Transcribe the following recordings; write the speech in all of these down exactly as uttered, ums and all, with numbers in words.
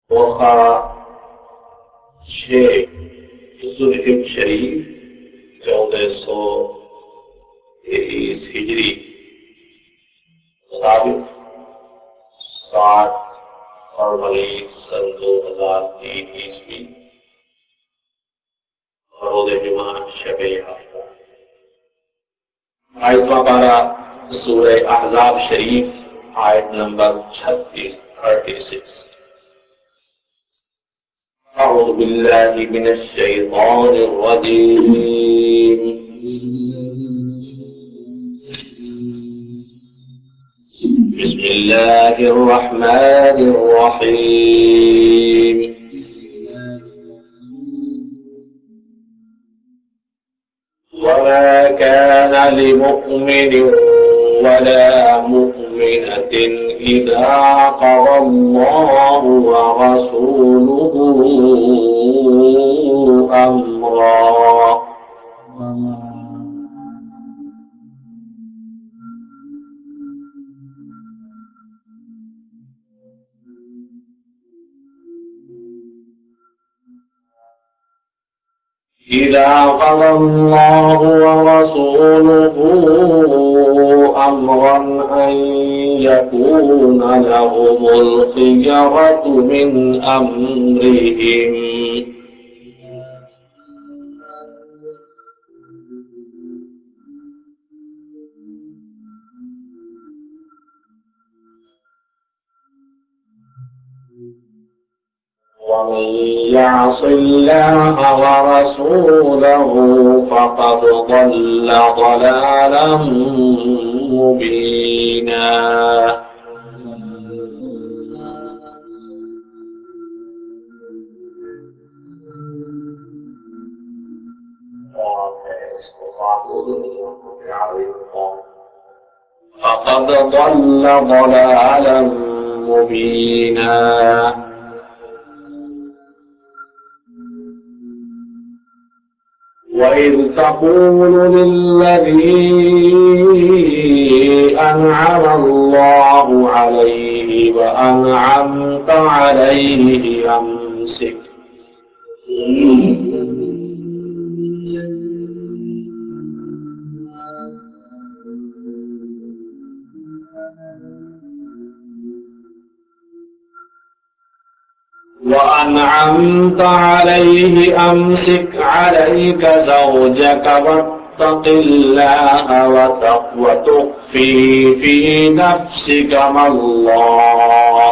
वक़ा छः ज़ुल्हिज शरीफ चौदह सौ तेईस हिजरी मुताबिक सात फरवरी सन दो हजार तीन ईस्वी रोज़ जुमा शब-ए हफ्ता। बाईसवां पारा सूरह अहज़ाब शरीफ आयत नंबर छत्तीस थर्टी सिक्स। अऊज़ु बिल्लाहि मिनश शैतानिर रजीम। बिस्मिल्लाहिर रहमानिर रहीम। वमा कान लिमुमिन वला मुमिनतिन इज़ा क़ज़ल्लाहु व रसूलुहु अम्रा। إذا قضى الله ورسوله أمرا أن يكون لهم الخيرة من أمرهم. ومن يعص الله ورسوله فقد ضل ضلالا مبينا. فقد ضل ضلالا مبينا. وإذ تقول للذي أنعم الله عليه وأنعمت عليه أمسك وأنعمت عليه أمسك عليك زوجك واتق الله وتخفي في نفسك ما الله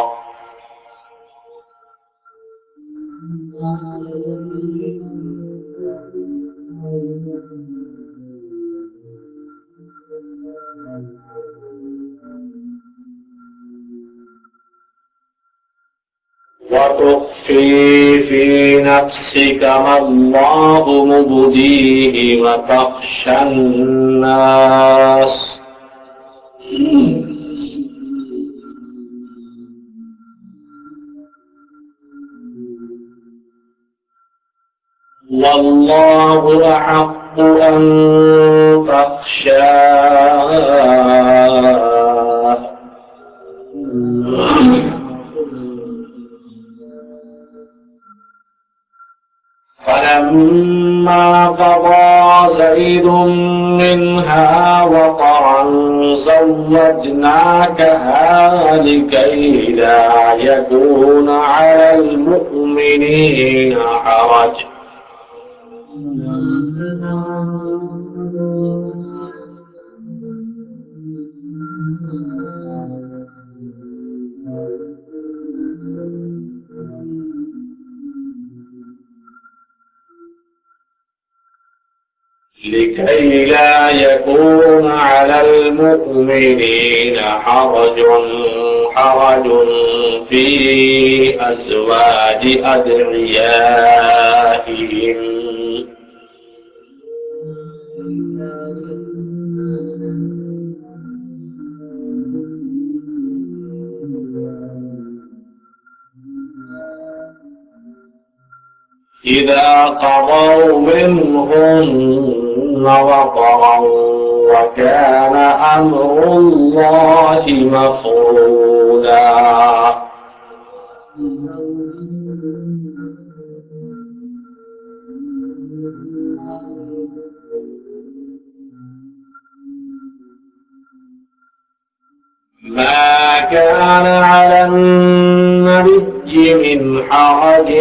وتخفي في نفسك ما الله مبديه وتخشى الناس والله أحق أن تخشاه. فلما قضى زيد منها وطرا زوجناكها لكي لا يكون على المؤمنين حرج لكي لا يكون على المؤمنين حرج حرج في أزواج أدعيائهم إذا قضوا منهن وطرا وكان أمر الله مفعولا. ما كان على النبي من حرج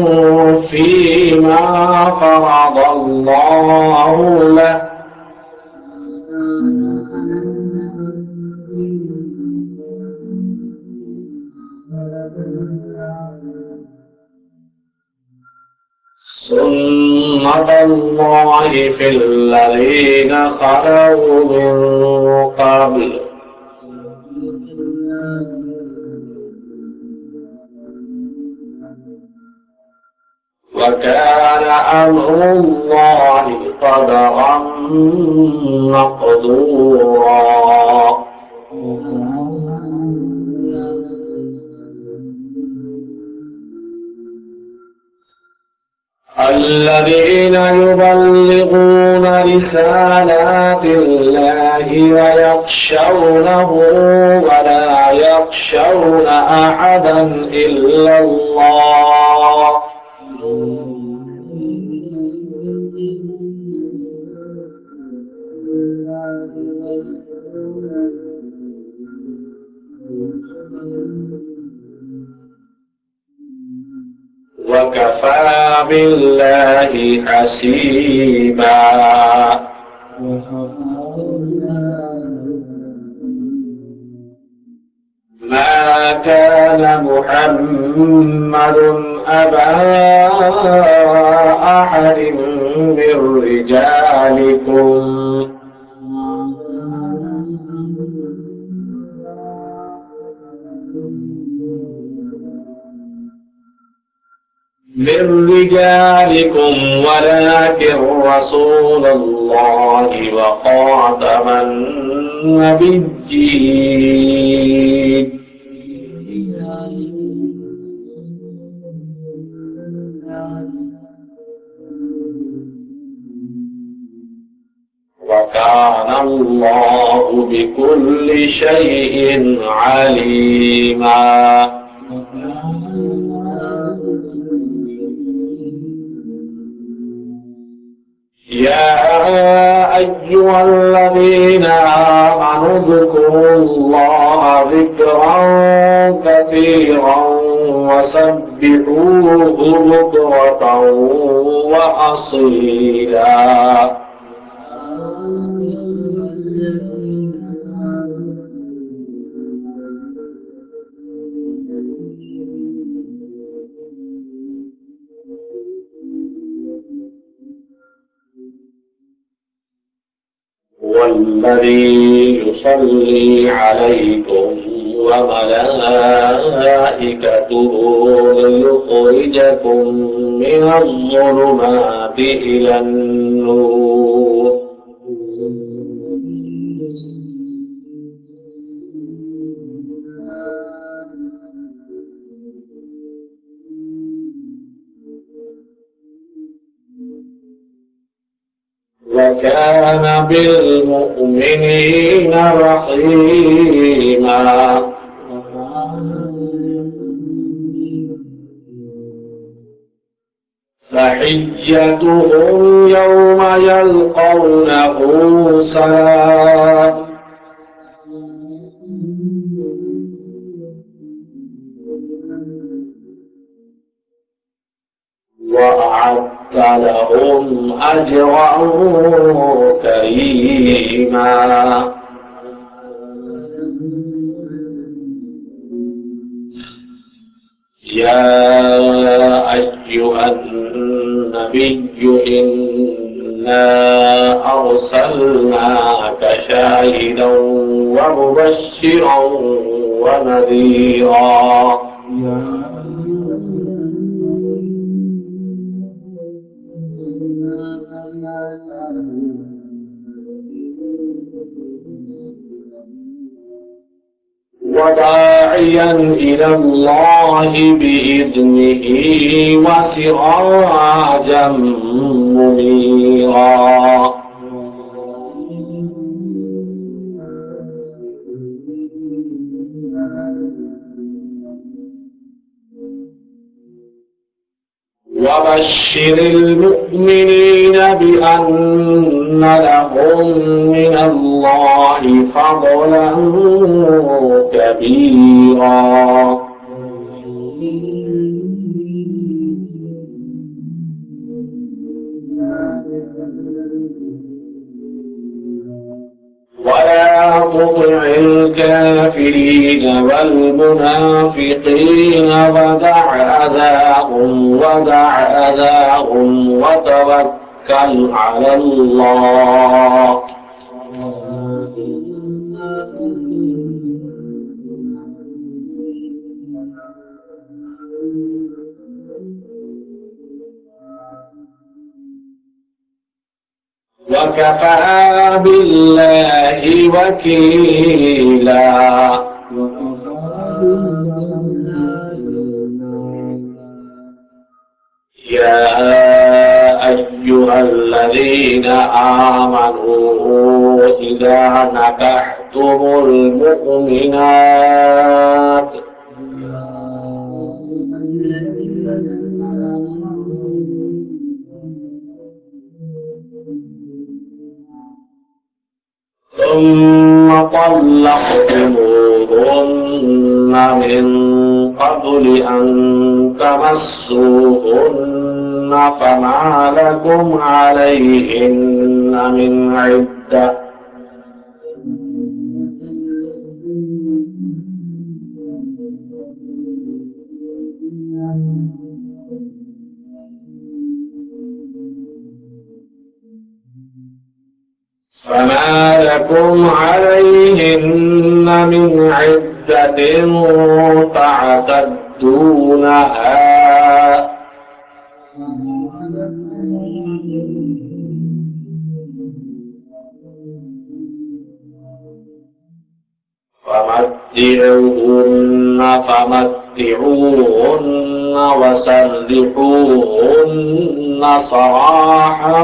فيما فرض الله له سنة الله في الذين خلوا من قبل وكان أمر الله قدرا مقدورا الذين يبلغون رسالات الله ويخشونه ولا يخشون أحدا إلا الله وكفى بالله حسيبا ما كان محمد أبا أحد من رجالكم من رجالكم ولكن رسول الله وخاتم النبيين وكان الله بكل شيء عليما يا أيها الذين آمنوا اذكروا الله ذكرا كثيرا وسبحوه بكرة وأصيلا والذي يصلي عليكم وملائكته ليخرجكم من الظلمات إلى النور وكان بالمؤمنين رحيما فحجتهم يوم يلقونه سلام وأعد لهم أجرا كريما يا أيها النبي إنا أرسلناك شاهدا ومبشرا ونذيرا وداعيا إلى الله بإذنه وسراجا منيرا وبشر المؤمنين بأن لهم من الله فضلا كبيرا ولا تطع الكافرين والمنافقين ودع أذاهم ودع أذاهم وتوكل على الله وكفى بالله وكيلا يا أيها الذين آمنوا إذا نكحتم المؤمنات ثم طلقتموهن من قبل أن تمسوهن فما لكم عليهن من عدة فما لكم عليهن من عدة تعتدونها فمتعوهن فمتعوهن وسرحوهن سراحا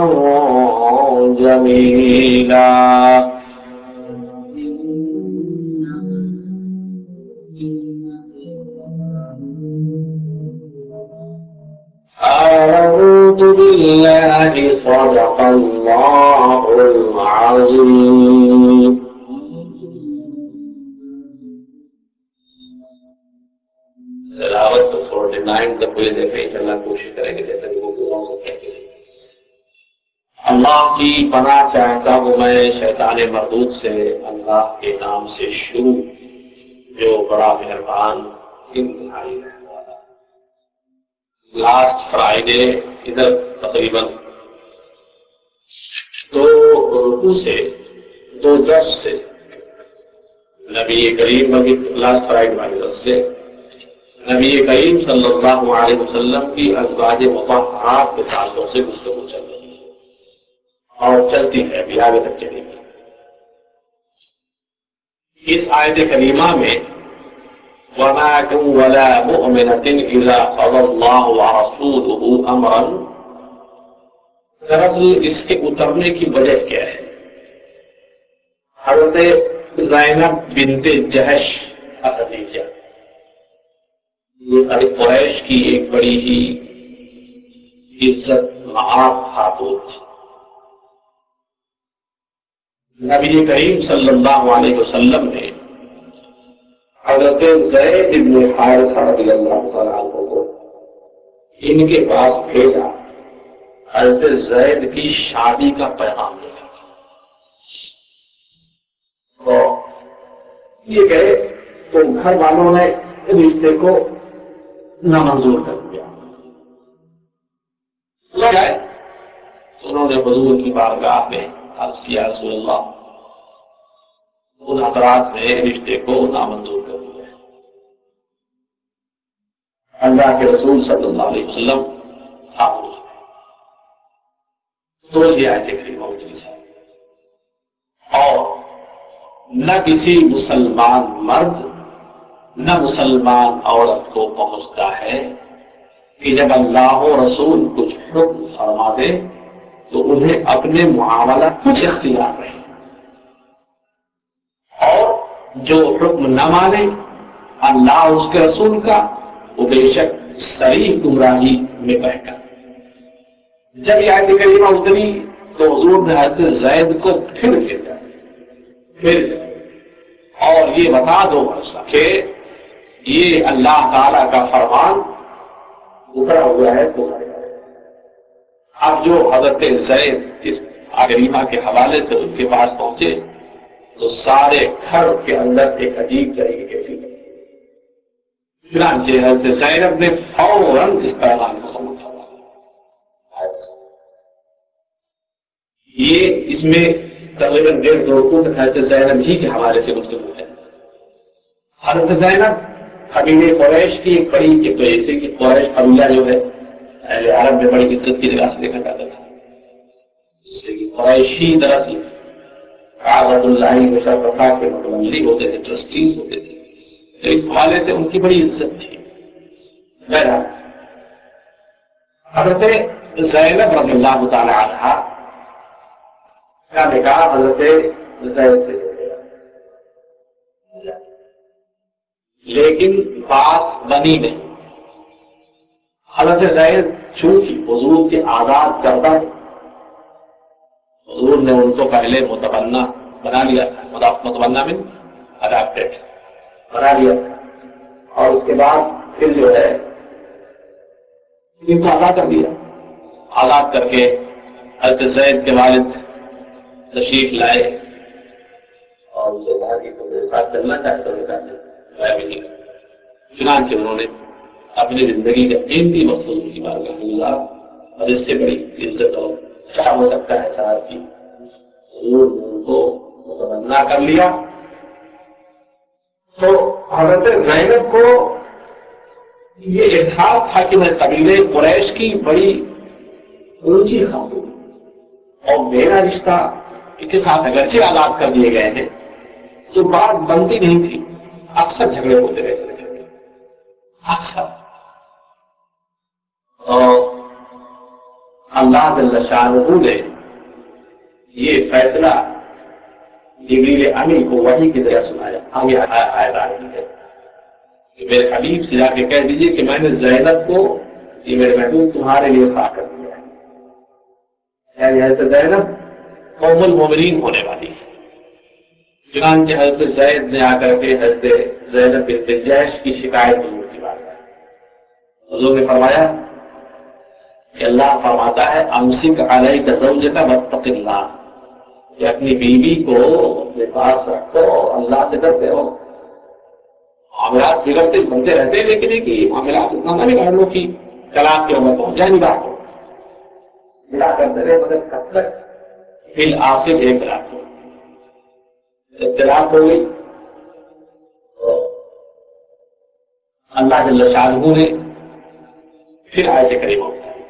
جميلا أعوذ بالله صدق الله العظيم. تلاوت تو فورٹی نائن تک کوئی دیکھیں انشاءاللہ کوشش کریں گے جیسا کہ وہ پورا ہو سکتا ہے. اللہ کی پناہ چاہتا ہوں میں شیطان مردود سے اللہ کے نام سے شروع جو بڑا مہربان انتہائی رہنے والا. لاسٹ فرائیڈے ادھر تقریباً دو رکوع سے دو درس سے نبی کریم لاسٹ فرائیڈے والے درس سے نبی کریم صلی اللہ علیہ وسلم کی ازواج مطہرات کے تعلق سے گفتگو چل رہی ہے اور چلتی ہے ابھی آگے تک چلے گی. اس آیت کریمہ میں وَمَا كُنْ وَلَا مُؤْمِنَةٍ إِذَا قَضَى اللَّهُ وَرَسُولُهُ أَمْرًا، دراصل اس کے اترنے کی وجہ کیا ہے؟ حضرت زینب بنت جہش اسدیہ یہ قریش کی ایک بڑی ہی عزت معاف خاتون تھی. نبی کریم صلی اللہ علیہ وسلم نے حضرت زید بن حارثہ رضی اللہ تعالیٰ عنہ کو ان کے پاس بھیجا حضرت زید کی شادی کا پیغام لے کر. تو یہ گئے تو گھر والوں نے رشتے کو نامنظور کر دیا. لگائے انہوں نے حضور کی بارگاہ میں عرض کیا رسول اللہ ان حضرات نے رشتے کو نامنظور کر دیا. اللہ کے رسول صلی اللہ علیہ وسلم خاموش رہے. تو یہ آیت کریمہ اتری ہے اور نہ کسی مسلمان مرد نہ مسلمان عورت کو پہنچتا ہے کہ جب اللہ و رسول کچھ حکم فرما دے تو انہیں اپنے معاملہ کچھ اختیار رہے اور جو حکم نہ مانے اللہ اس کے رسول کا وہ بے شک صریح گمراہی میں بہے گا. جب یہ آیت کریمہ اتری تو حضور نے حضرت زید کو پھر بھیجا، پھر اور یہ بتا دو کہ یہ اللہ تعالی کا فرمان اترا ہوا ہے تمہارے بارے میں۔ اب جو حضرت زید اس کریمہ کے حوالے سے ان کے پاس پہنچے تو سارے گھر کے اندر ایک عجیب طریقے کی فکر، چنانچہ حضرت زینب نے فوراً اس پیغام کو قبول فرما لیا۔ یہ اس میں تقریباً ڈیڑھ دو رکوع تک حضرت زینب ہی کے حوالے سے گفتگو ہے۔ حضرت زینب قبیلے قریش کی ایک بڑی، ایک تو ایسے کہ قریش قبیلہ جو ہے اہل عرب میں بڑی عزت کی نگاہ سے دیکھا جاتا تھا، جس سے کہ قریشی دراصل کعبۃ اللہ مشرفہ کے متولی ہوتے تھے، ٹرسٹیز ہوتے تھے، تو اس حوالے سے ان کی بڑی عزت تھی۔ بہرحال حضرت زینب رضی اللہ تعالی عنہا کا نکاح حضرت زید سے ہو گیا، لیکن بات بنی نہیں۔ حضرت زید چونکہ حضور کے آزاد کردہ، حضور نے ان کو پہلے متبنہ بنا لیا تھا، متبنہ میں اڈاپٹیڈ بنا لیا تھا، اور اس کے بعد پھر جو ہے ان کو آزاد کر دیا۔ آزاد کر کے حضرت زید کے والد تشریف لائے اور ان سے کہا کہ تم میرے ساتھ چلنا چاہتے ہو، میں بھی نہیں کروں۔ چنانچہ انہوں نے اپنی زندگی کا قیمتی وقت حضور کی بارگاہ میں گزارا، اور اس سے بڑی عزت اور کیا ہو سکتا ہے صاحب کی، حضور نے ان کو متمنا کر لیا۔ تو حضرت زینب کو یہ احساس تھا کہ میں قبیلے قریش کی بڑی اونچی خاتون، اور میرا رشتہ اس کے ساتھ اگرچہ آزاد کر دیے گئے ہیں تو بات بنتی نہیں تھی، اکثر جھگڑے ہوتے رہتے تھے، اکثر۔ اور اللہ جل شانہ نے یہ فیصلہ جبریل امین کو وحی کی ذریعہ سنایا۔ آگے آیت آ رہی ہے کہ میرے حبیب سے جا کے کہہ دیجیے کہ میں نے زینب کو یہ میرے محبوب تمہارے لیے خاص کر دیا ہے، یعنی حضرت زینب ام المومنین ہونے والی ہے۔ چنانچہ حضرت زید نے آ کر کے حضرت زینب بنت جحش کی شکایت حضور کی بات ہے۔ حضور نے فرمایا کہ اللہ فرماتا ہے امسک علیک زوجک واتق اللہ، کہ اپنی بیوی کو اپنے پاس رکھو، اللہ سے ڈرتے ہو۔ معاملات بگڑتے بنتے رہتے، لیکن ہے کہ معاملات اتنا نہ بگاڑ لو کہ طلاق کے عمر پہنچ جائے، نکاح کو نکاح کرتے رہے مگر کب تک؟ پھر آخر ایک طلاق ہو، طلاق ہو گئی تو اللہ جل شانہ نے پھر آیت کریمہ اتاری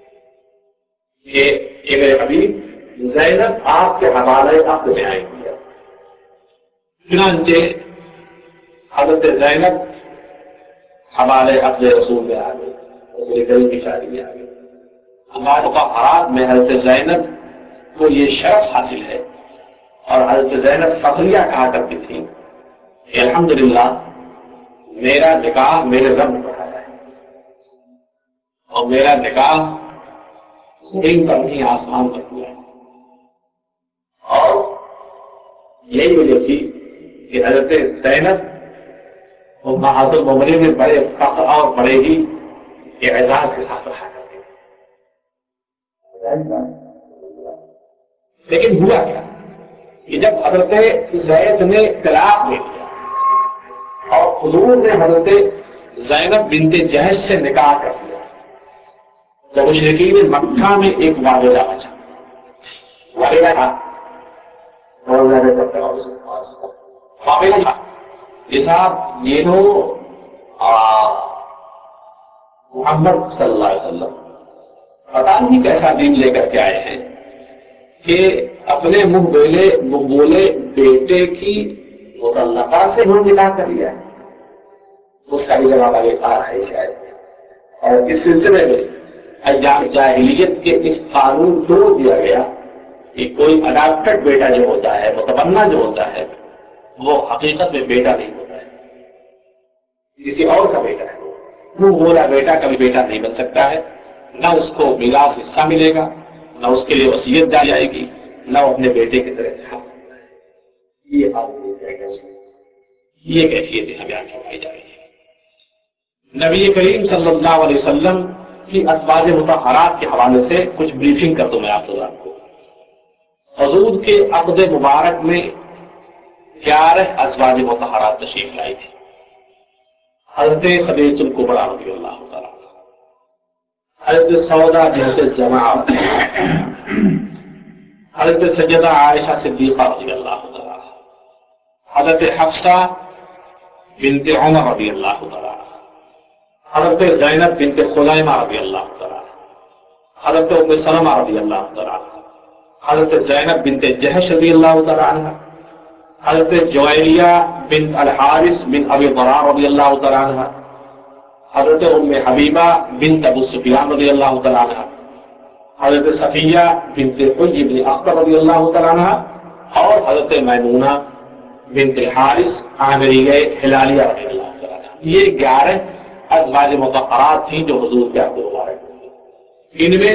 کہ میرے حبیب زینب آپ کے حوالے عقد میں آئی ہوئی ہے۔ چنانچہ حضرت زینب حوالے عقد رسول میں آ گئی، رسول کریم کی شادی میں آ گئی۔ ہمارے مقررات میں حضرت زینب کو یہ شرف حاصل ہے، اور حضرت زینب فخریہ کہا کرتی تھی کہ الحمدللہ میرا نکاح میرے رب نے پڑھایا ہے، اور میرا نکاح زمین پر نہیں آسمان پر ہوا ہے۔ اور یہی وجہ تھی کہ حضرت زینب امہات المومنین میں بڑے فخر اور بڑے ہی اعزاز کے ساتھ رہا کرتے تھے۔ لیکن ہوا کیا کہ جب حضرت زید نے طلاق دے دیا اور حضور نے حضرت زینب بنت جحش سے نکاح کر دیا تو مشرکین مکہ میں ایک واقعہ بچا۔ واقعہ یہ صاحب یہ تو محمد صلی اللہ علیہ وسلم پتا نہیں کیسا دین لے کر کے آئے ہیں کہ اپنے منہ بولے منہ بولے بیٹے کی مطلقہ سے انہوں نے نکاح کر لیا ہے۔ اس کا بھی جواب آگے آ رہا ہے شاید، اور اس سلسلے میں ایام جاہلیت کے اس قانون کو دیا گیا کہ کوئی اڈاپٹڈ بیٹا جو ہوتا ہے، متبنہ جو ہوتا ہے، وہ حقیقت میں بیٹا نہیں ہوتا ہے، کسی اور کا بیٹا ہے۔ منہ بولا بیٹا کبھی بیٹا نہیں بن سکتا ہے، نہ اس کو میراث حصہ ملے گا، نہ اس کے لیے وصیت جاری جائے گی، نہ وہ اپنے بیٹے کی طرح سے حق ہوتا ہے. یہ حالت یہ کیفیت یہاں بیان فرمائی جا رہی ہے. نبی کریم صلی اللہ علیہ وسلم کی ازواج مطہرات کے حوالے سے کچھ بریفنگ کر دوں میں آپ حضرات کو. حضور کے عقد مبارک میں گیارہ ازواج مطہرات تشریف لائی تھی. حضرت خدیجہ الکبریٰ رضی اللہ تعالیٰ، حضرت سودا بنت زمعہ، حضرت سیدہ عائشہ صدیقہ رضی اللہ تعالیٰ، حضرت حفصہ بنت عمر رضی اللہ تعالیٰ، حضرت زینب بنت خزیمہ رضی اللہ تعالیٰ، حضرت ام سلمہ رضی اللہ تعالیٰ، حضرت زینب بنت جحش رضی اللہ تعالیٰ عنہ، حضرت جویریہ بنت الحارث بن ابی ضرار رضی اللہ تعالیٰ عنہ، حضرت ام حبیبہ بنت ابو سفیان رضی اللہ تعالیٰ عنہ، حضرت صفیہ بنت حیی بن اخطب رضی اللہ تعالیٰ عنہ، اور حضرت میمونہ بنت الحارث عامریہ ہلالیہ رضی اللہ تعالیٰ عنہ. یہ گیارہ ازواج مطہرات تھیں جو حضور کے عقد مبارک تھے. ان میں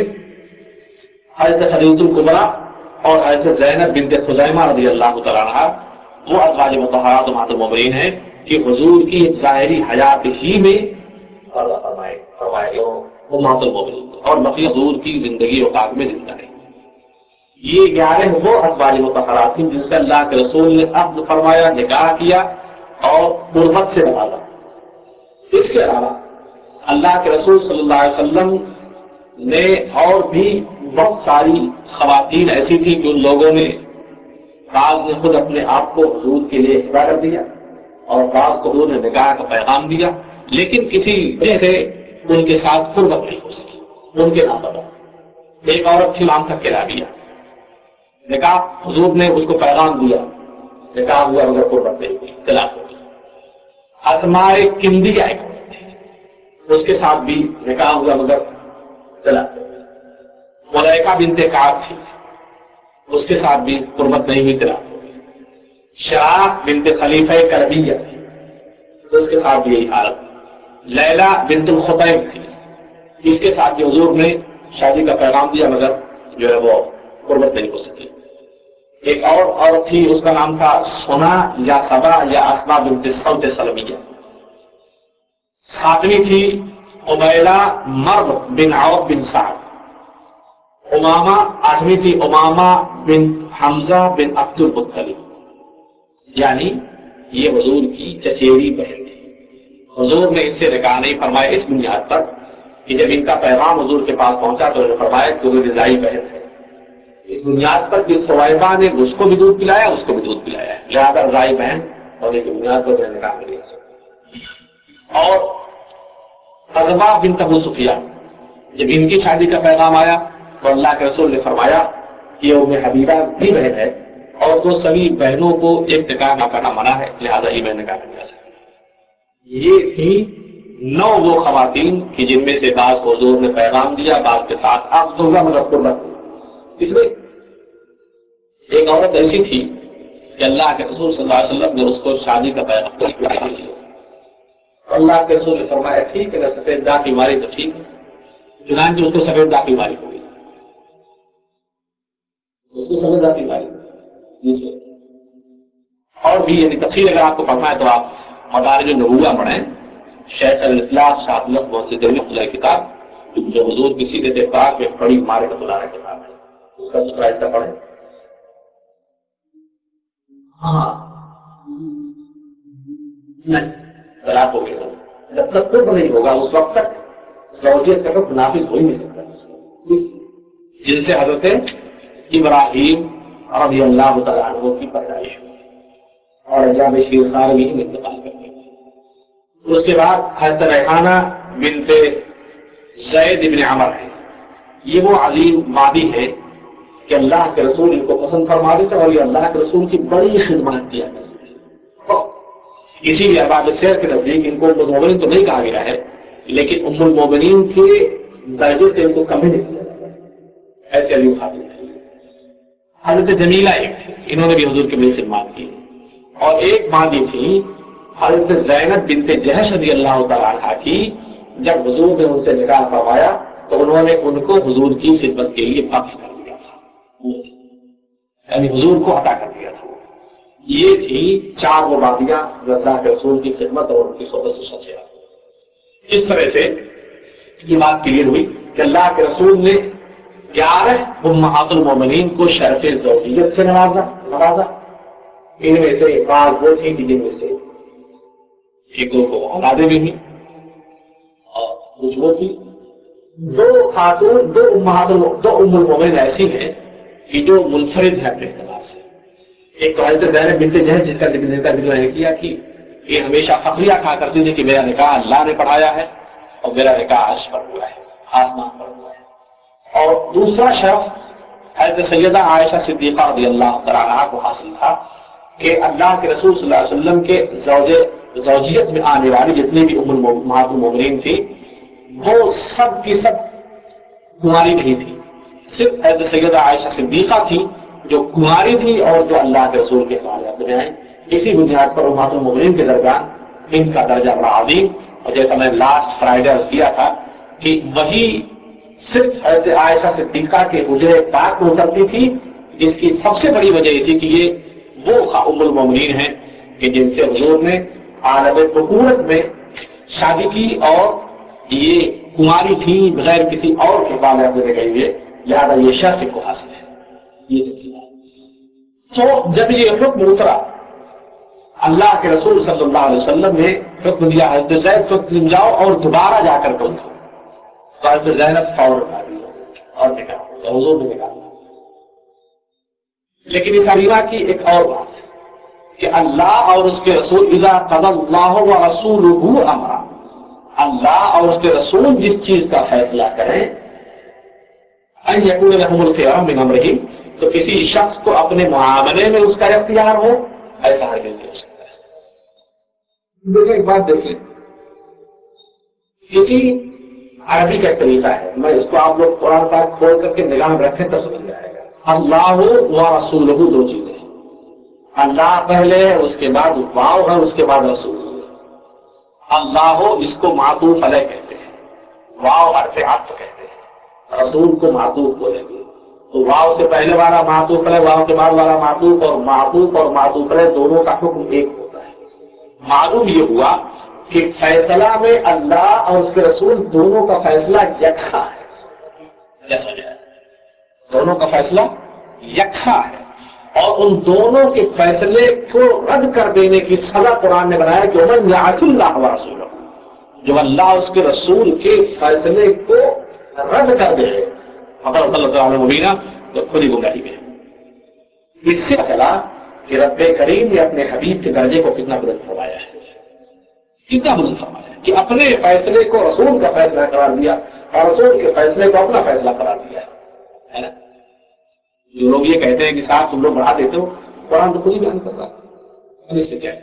حضرت خدیجہ الکبریٰ اور حضرت زینب بنت خزیمہ رضی اللہ تعالیٰ عنہ وہ ازواج مطہرات امہات المومنین ہیں کہ حضور کی ظاہری حیات ہی میں فرمائے فرمائے امہات المومنین اور بقی حضور کی زندگی اوقات میں زندہ رہی. یہ گیارہ وہ ازواج مطہرات ہیں جن سے اللہ کے رسول نے عقد فرمایا، نکاح کیا اور غربت سے نوازا. اس کے علاوہ اللہ کے رسول صلی اللہ علیہ وسلم نے اور بھی بہت ساری خواتین ایسی تھیں کہ ان لوگوں نے بعض نے خود اپنے آپ کو حضور کے لیے ہبہ کر دیا اور بعض کو حضور نے نکاح کا پیغام دیا، لیکن کسی وجہ سے ان کے ساتھ قربت نہیں ہو سکی. ان کے نام بتا ایک عورت تھی، نام تھا کلابیہ. نکاح حضور نے اس کو پیغام دیا، نکاح ہوا مگر قربت نہیں ہوئی، طلاق ہو گئی. اسماء کندیہ ایک عورت تھی، اس کے ساتھ بھی نکاح ہوا مگر طلاق ہو گئی. ملائکہ بنت کعب تھی، اس کے ساتھ بھی قربت نہیں ہوئی، طلاق ہو گئی. شراح بنت خلیفہ کربیہ تھی، اس کے ساتھ بھی یہی حالت. لیلا بنت الخطیب تھی، اس کے ساتھ بھی حضور نے شادی کا پیغام دیا مگر جو ہے وہ قربت نہیں ہو سکی. ایک اور عورت تھی، اس کا نام تھا سنا یا سبا یا اسما بنت صوت سلمیہ. ساتویں تھی عبیدہ مرد بن عوف بن سعد. امامہ آٹھویں تھی امامہ بن حمزہ بن عبد المطلب، یعنی یہ حضور کی چچیری بہن تھی. حضور نے ان سے نکاح نہیں فرمایا اس بنیاد پر کہ جب ان کا پیغام حضور کے پاس پہنچا تو انہوں نے فرمایا کہ وہ رضائی بہن ہے. اس بنیاد پر کہ صہیبہ نے اس کو بھی دودھ پلایا اس کو بھی دودھ پلایا، لہٰذا رضائی بہن ہونے کی بنیاد پر انہوں نے نکاح نہیں کر سکتا. اور عزبہ بنت ابو سفیان، جب ان کی شادی کا پیغام آیا تو اللہ کے رسول نے فرمایا کہ ام حبیبہ بھی بہن ہے اور وہ سبھی بہنوں کو ایک نکاح نہ کرنا منع ہے، لہذا یہ بہن نکاح نہیں کر سکتی. یہ تھی نو وہ خواتین کہ جن میں سے بعض کو حضور نے پیغام دیا، بعض کے ساتھ عقد ہوا مگر قربت نہیں. اس میں ایک عورت ایسی تھی کہ اللہ کے رسول صلی اللہ علیہ وسلم نے اس کو شادی کا پیغام دیا. اللہ کے رسول نے فرمایا ٹھیک ہے، سفید داغ کی بیماری تو ٹھیک ہے، چنانچہ اس کو سفید داغ کی بیماری ہو گئی. اس کو سفید داغ کی بیماری جس میں اور بھی یعنی تفصیل اگر آپ کو پڑھنا ہے تو آپ مدارج النبوہ پڑھیں، شیخ الاطلاق شاہ محسن دہلوی خدائی کتاب جو حضور کی سیرت پاک میں بڑی معرفت العارف کتاب ہے، اس کا دوسرا حصہ پڑھیں. ہاں نہیں طلاق ہو گیا، جب تک قرب نہیں ہوگا اس وقت تک زوجیت کا حکم نافذ ہو ہی نہیں سکتا. جن سے حضرت ابراہیم رضی اللہ تعالیٰ عنہ کی پیدائش ہوئی اور ایام شیر خاروی میں انتقال کر گئی. اس کے بعد حضرت ریحانہ بنت زید بن عمر ہے. یہ وہ عظیم مادی ہے کہ اللہ کے رسول ان کو پسند فرما دیتے اور یہ اللہ کے رسول کی بڑی خدمات کیا کرتے تھے. اسی لیے اباب سیر کے نزدیک ان کو ام المومنین تو نہیں کہا گیا ہے، لیکن ام المومنین کے درجے سے ان کو کم ہی نہیں کیا جاتا، ایسے علی خاتون تھی. حضرت جمیلہ ایک تھی، انہوں نے بھی حضور کی بڑی خدمات کی. اور ایک مادی تھی حضرت زینب بنت جحش رضی اللہ تعالیٰ عنہ کی. جب حضور نے ان سے نکاح فرمایا تو انہوں نے ان کو حضور کی خدمت کے لیے وقف کر دیا تھا، یعنی حضور کو عطا کر دیا تھا۔ یہ تھی چار مبادیاں جو اللہ کے رسول کی خدمت اور ان کی صحبت سے سچے۔ اس طرح سے یہ بات کلیئر ہوئی کہ اللہ کے رسول نے گیارہ امہات المومنین کو شرف زوجیت سے نوازا نوازا ان میں سے بعض وہ تھی جن میں سے ایک دو کو اولادیں بھی ہوئی اور کچھ وہ تھی۔ دو خاتون دو امہات دو ام المومنین ایسی ہیں کہ جو منفرد ہے اپنے اعتبار سے۔ ایک تو حضرت زینب بنت جحش جس کا ذکر میں نے کیا کہ یہ ہمیشہ فخریہ کہا کرتی تھی کہ میرا نکاح اللہ نے پڑھایا ہے اور میرا نکاح عرش پر ہوا ہے، آسمان پر ہوا ہے۔ اور دوسرا شرف حضرت سیدہ عائشہ صدیقہ رضی اللہ تعالیٰ عنہا کو حاصل تھا کہ اللہ کے رسول صلی اللہ علیہ وسلم کے زوج زوجیت میں آنے والی جتنی بھی ام امہات المومنین تھی وہ سب کی سب کنواری نہیں تھی، صرف حضرت سیدہ عائشہ صدیقہ تھی جو کنواری تھی اور جو اللہ کے رسول کے حوالے میں آئی۔ اسی بنیاد پر امہات المومنین کے درمیان ان کا درجہ بڑا عظیم، اور جیسا میں لاسٹ فرائیڈے عرض کیا تھا کہ وہی صرف حضرت عائشہ صدیقہ کے حجرے پاک میں اترتی تھی، جس کی سب سے بڑی وجہ یہ تھی کہ یہ وہ ام المومنین ہیں کہ جن سے حضور نے عالم بکورت میں شادی کی اور یہ کنواری تھی بغیر کسی اور کے بالغ ہونے کے لیے، لہذا یہ شرف کو حاصل ہے۔ یہ تو جب یہ حکم اترا اللہ کے رسول صلی اللہ علیہ وسلم نے حکم دیا حضرت زید کو تم جاؤ اور دوبارہ جا کر کہو، تو حضرت زینب فوراً راضی ہو گئی اور نکاح ہو گیا، حضور نے نکاح۔ لیکن اس حریمہ کی ایک اور بات کہ اللہ اور اس کے رسول اذا قضى اللہ ورسولہ امرا، اللہ اور اس کے رسول جس چیز کا فیصلہ کریں ان یکون لهم الخیار من امرہم، تو کسی شخص کو اپنے معاملے میں اس کا اختیار ہو، ایسا ہرگز نہیں ہو سکتا ہے۔ دیکھیں ایک بات دیکھیں، کسی عربی کا طریقہ ہے، میں اس کو آپ لوگ قرآن پاک کھول کر کے نگاہ میں رکھیں تو سمجھ جائے گا۔ اللہ و رسولہ دو چیزیں، اللہ پہلے ہے اس کے بعد واو ہے اس کے بعد رسول۔ اللہ اس کو معطوف علیہ کہتے ہیں، واو حرف عطف کہتے ہیں، رسول کو معطوف بولیں گے، تو واو سے پہلے والا معطوف علیہ، واو کے بعد والا معطوف، اور معطوف اور معطوف علیہ دونوں کا حکم ایک ہوتا ہے۔ معلوم یہ ہوا کہ فیصلہ میں اللہ اور اس کے رسول دونوں کا فیصلہ یکساں ہے، جیسا جائے دونوں کا فیصلہ یکساں ہے، اور ان دونوں کے فیصلے کو رد کر دینے کی سزا قرآن نے بنایا کہ ومن یعص اللہ ورسولہ، جو اللہ اس کے رسول کے فیصلے کو رد کر دے فقد ضل ضلالا مبینا، تو خود ہی گمراہی میں۔ اس سے چلا کہ رب کریم نے اپنے حبیب کے درجے کو کتنا بلند فرمایا ہے، کتنا بلند فرمایا کہ اپنے فیصلے کو رسول کا فیصلہ قرار دیا اور رسول کے فیصلے کو اپنا فیصلہ قرار دیا ہے نا۔ جو لوگ یہ کہتے ہیں کہ صاحب تم لوگ بڑھا دیتے ہو، قرآن تو خود ہی بیان کر رہا ہے، اس سے کیا ہے؟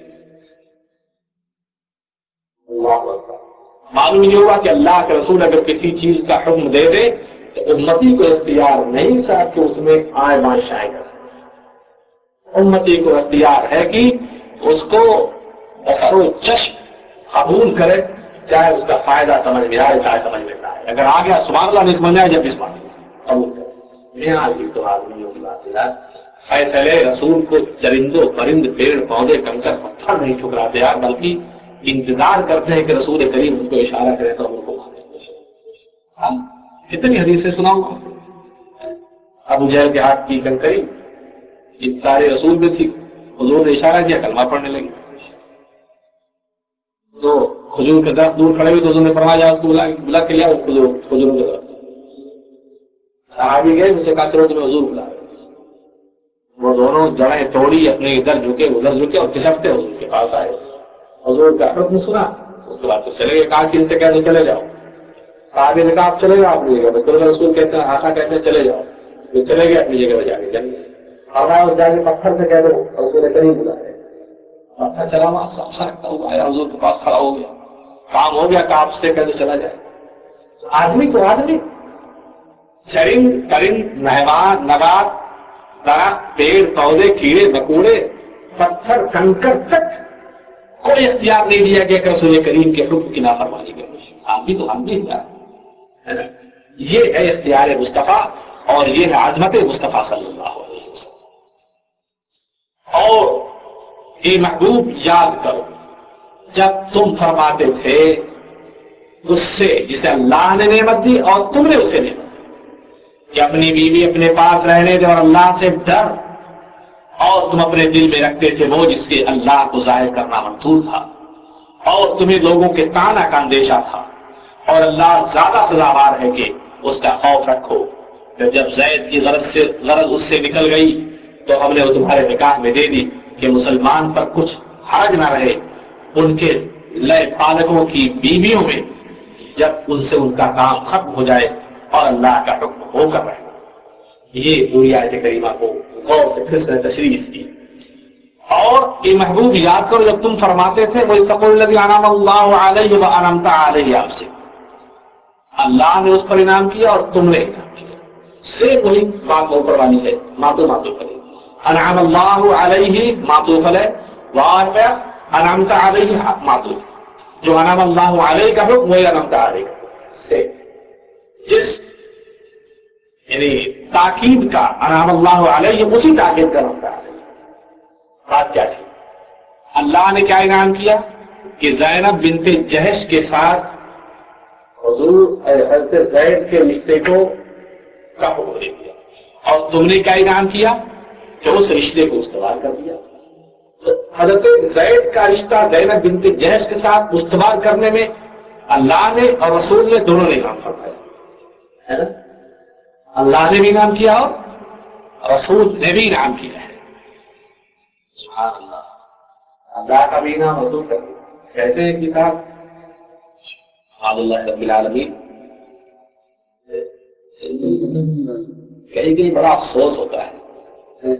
معلوم یہ ہوا کہ اللہ کے رسول اگر کسی چیز کا حکم دے دے تو امتی کو اختیار نہیں صاحب کہ اس میں آئے بائیں شائیں کر سکے، امتی کو اختیار ہے کہ اس کو بسر و چشم قبول کرے، چاہے اس کا فائدہ سمجھ میں آئے چاہے سمجھ میں نہ آئے، اگر آ گیا سبحان اللہ، نہیں سمجھ میں آئے جب بھی سبحان اللہ قبول کرے۔ یہاں یہ تو آدمیوں کی بات ہے، فیصلے رسول کو چرندوں پرند پیڑ پودے کنکر پتھر نہیں ٹھکراتے یار، بلکہ انتظار کرتے ہیں کہ رسول کریم ان کو اشارہ کرے تو ہم ان کو مانیں۔ کتنی حدیثیں سناؤں آپ کو، ابو جہل کے ہاتھ کی کنکری سارے رسول میں تھی، حضور نے اشارہ کیا کلمہ پڑھنے لگی، تو کھجور کے درخت دور کھڑے ہوئے تو حضور نے فرمایا جا اس کو بلا بلا کے لیا، وہ کھجوروں کے درخت صحابی گئے اسے کہا چلو تمہیں حضور بلا رہے، وہ دونوں جڑیں توڑی اپنے ادھر جھکے ادھر جھکے اور کھسکتے حضور کے پاس آئے، حضور کا حکم سنا، اس کے بعد تو چلے گئے، کہا کہ ان سے کہہ دو چلے جاؤ، صحابی نے کہا آپ چلے جاؤ اپنی جگہ پہ، تو رسول کہتے ہیں آقا کہتے ہیں چلے جاؤ، وہ چلے گئے اپنی جگہ پہ جا کے جنگ اور جا کے پتھر سے کہہ دو رسول کریم بلا رہے، پتھر چلا وہاں سب سرکتا ہوا آیا حضور کے پاس کھڑا ہو گیا، کام ہو گیا کہ آپ سے کہہ دو چلا جائے، آدمی تو آدمی، چرند پرند مہمان نبات درخت پیڑ پودے کیڑے مکوڑے پتھر کنکر تک کوئی اختیار نہیں دیا گیا کہ رسول کریم کے حکم کی نافرمانی کرے، آدمی تو ہم بھی ہے نا، یہ ہے اختیار مصطفیٰ اور یہ ہے عظمت مصطفیٰ صلی اللہ علیہ وسلم. اور اے محبوب یاد کرو جب تم فرماتے تھے اس سے جسے اللہ نے نعمت دی اور تم نے اسے نعمت دی کہ اپنی بیوی اپنے پاس رہنے دے اور اللہ سے ڈر، اور تم اپنے دل میں رکھتے تھے وہ جس کے اللہ کو ظاہر کرنا منظور تھا، اور تمہیں لوگوں کے طعنہ کا اندیشہ تھا، اور اللہ زیادہ سزاوار ہے کہ اس کا خوف رکھو. کہ جب زید کی غرض سے غرض اس سے نکل گئی تو ہم نے وہ تمہارے نکاح میں دے دی کہ مسلمان پر کچھ حرج نہ رہے ان کے لئے پالکوں کی بیویوں میں جب ان سے ان کا کام ختم ہو جائے اور اللہ کا حکم ہو کر رہے. یہ پوری آیت کریمہ کو غور سے پھر سے تشریح کی. اور یہ محبوب یاد کرو جب تم فرماتے تھے وہ استقل الذی انعم اللہ علیہ وانعمت علیہ، آپ سے اللہ نے اس پر انعام کیا اور تم نے انعام کیا، سے وہی بات اوپر والی ہے، ماتو ماتو کرے. انعم اللہ علیہ معطوف ہے، وعن انعمت علیہ معطوف. جو انعم اللہ علیہ کا حکم وہی انعمت علیہ کا سے جس یعنی تاکید کا انعم اللہ علیہ اسی تاکید کا انعمت علیہ. بات کیا تھی؟ اللہ نے کیا انعام کیا کہ زینب بنت جہش کے ساتھ حضور حضرت زید کے رشتے کو کا حکم دے دیا، اور تم نے کیا انعام کیا کہ اس رشتے کو استوار کر دیا. حضرت زید کا رشتہ زینب بنت جہش کے ساتھ استوار کرنے میں اللہ نے اور رسول نے دونوں نے انعام فرمایا ہے نا. اللہ نے بھی انعام کیا اور رسول نے بھی انعام کیا ہے. سبحان اللہ. اللہ کا بھی انعام رسول کا بھی. کہتے ہیں کتاب سبحان اللہ رب العالمین. کہیں کہیں بڑا افسوس ہوتا ہے.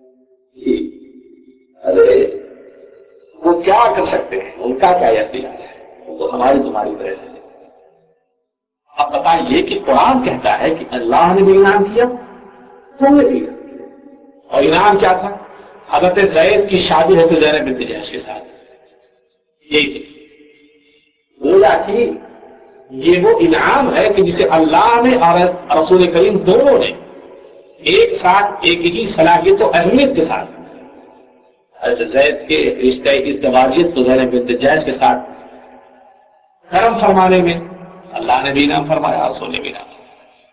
ارے وہ کیا کر سکتے ہیں، ان کا کیا اختیار ہے، وہ ہماری تمہاری طرح سے. اب بتائیے کہ قرآن کہتا ہے کہ اللہ نے بھی انعام کیا، تم نے بھی انعام کیا. اور انعام کیا تھا؟ حضرت زید کی شادی حضرت زینب بنت جہش کے ساتھ. یہی تھی گویا کہ یہ وہ انعام ہے کہ جسے اللہ نے اور رسول کریم دونوں نے ایک ساتھ ایک ہی صلاحیت و اہمیت کے ساتھ حضرت زید کے رشتہ ازدواجیت کو زینب بنت جہش کے ساتھ کرم فرمانے میں اللہ نے بھی انعام فرمایا، رسول نے بھی انعام فرمایا.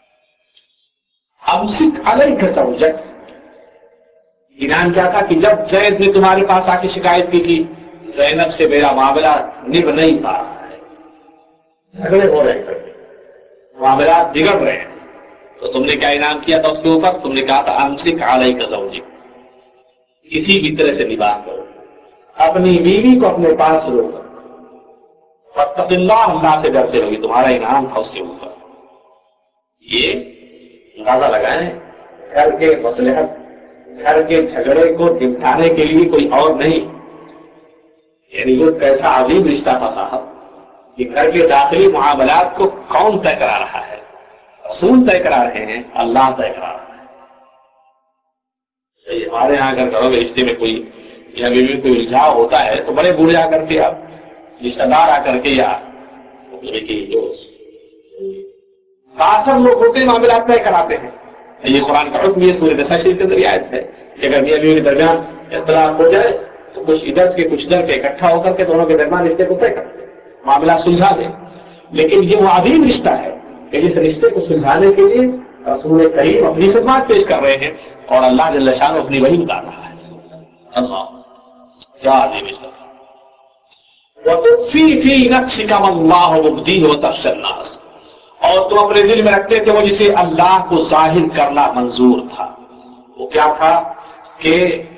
امسک علیک زوجک. انعام کیا تھا کہ جب زید نے تمہارے پاس آ کے شکایت کی کہ زینب سے میرا معاملہ نبھ نہیں پا رہا ہے، جھگڑے ہو رہے ہیں، معاملات بگڑ رہے ہیں، تو تم نے کیا انعام کیا تھا اس کے اوپر؟ تم نے کہا تھا امسک علیک زوجک، کسی بھی طرح سے نباہ کرو، اپنی بیوی کو اپنے پاس روکو، واتق اللہ، اللہ سے ڈرتے رہو. تمہارا انعام تھا اس کے اوپر. یہ اندازہ لگائیں گھر کے مصلحت، گھر کے جھگڑے کو نمٹانے کے لیے کوئی اور نہیں. یعنی وہ کیسا عظیم رشتہ تھا صاحب کہ گھر کے داخلی معاملات کو کون طے کرا رہا ہے؟ رسول طے کرا رہے ہیں، اللہ طے کرا رہا ہے. ہمارے یہاں اگر گھروں کے رشتے میں کوئی یا بیوی کوئی الجھاؤ ہوتا ہے تو بڑے بوڑھے آ کر کے آپ رشتہ دار آ کر کے یا جو باثر لوگ ہوتے ہیں معاملات طے کراتے ہیں. یہ قرآن کا حکم یہ سورہ نساء شریف کے اندر آیت ہے کہ اگر میاں بیوی کے درمیان اختلاف ہو جائے تو کچھ ادھر کے کچھ ادھر کے اکٹھا ہو کر کے دونوں کے درمیان رشتے کو طے کر دیں، معاملہ سلجھا دیں. لیکن یہ وہ عظیم رشتہ ہے کہ جس رشتے کو سلجھانے کے لیے رسول کریم اپنی خدمات پیش کر رہے ہیں اور اللہ جل شانہ اپنی وحی اتار رہا ہے. اللہ کیا عظیم رشتہ تھا. وَتُخْفِي فِي نَفْسِكَ مَا اللَّهُ مُبْدِيهِ وَتَخْشَى النَّاسَ. اور تم اپنے دل میں رکھتے تھے وہ جسے اللہ کو ظاہر کرنا منظور تھا. وہ کیا تھا کہ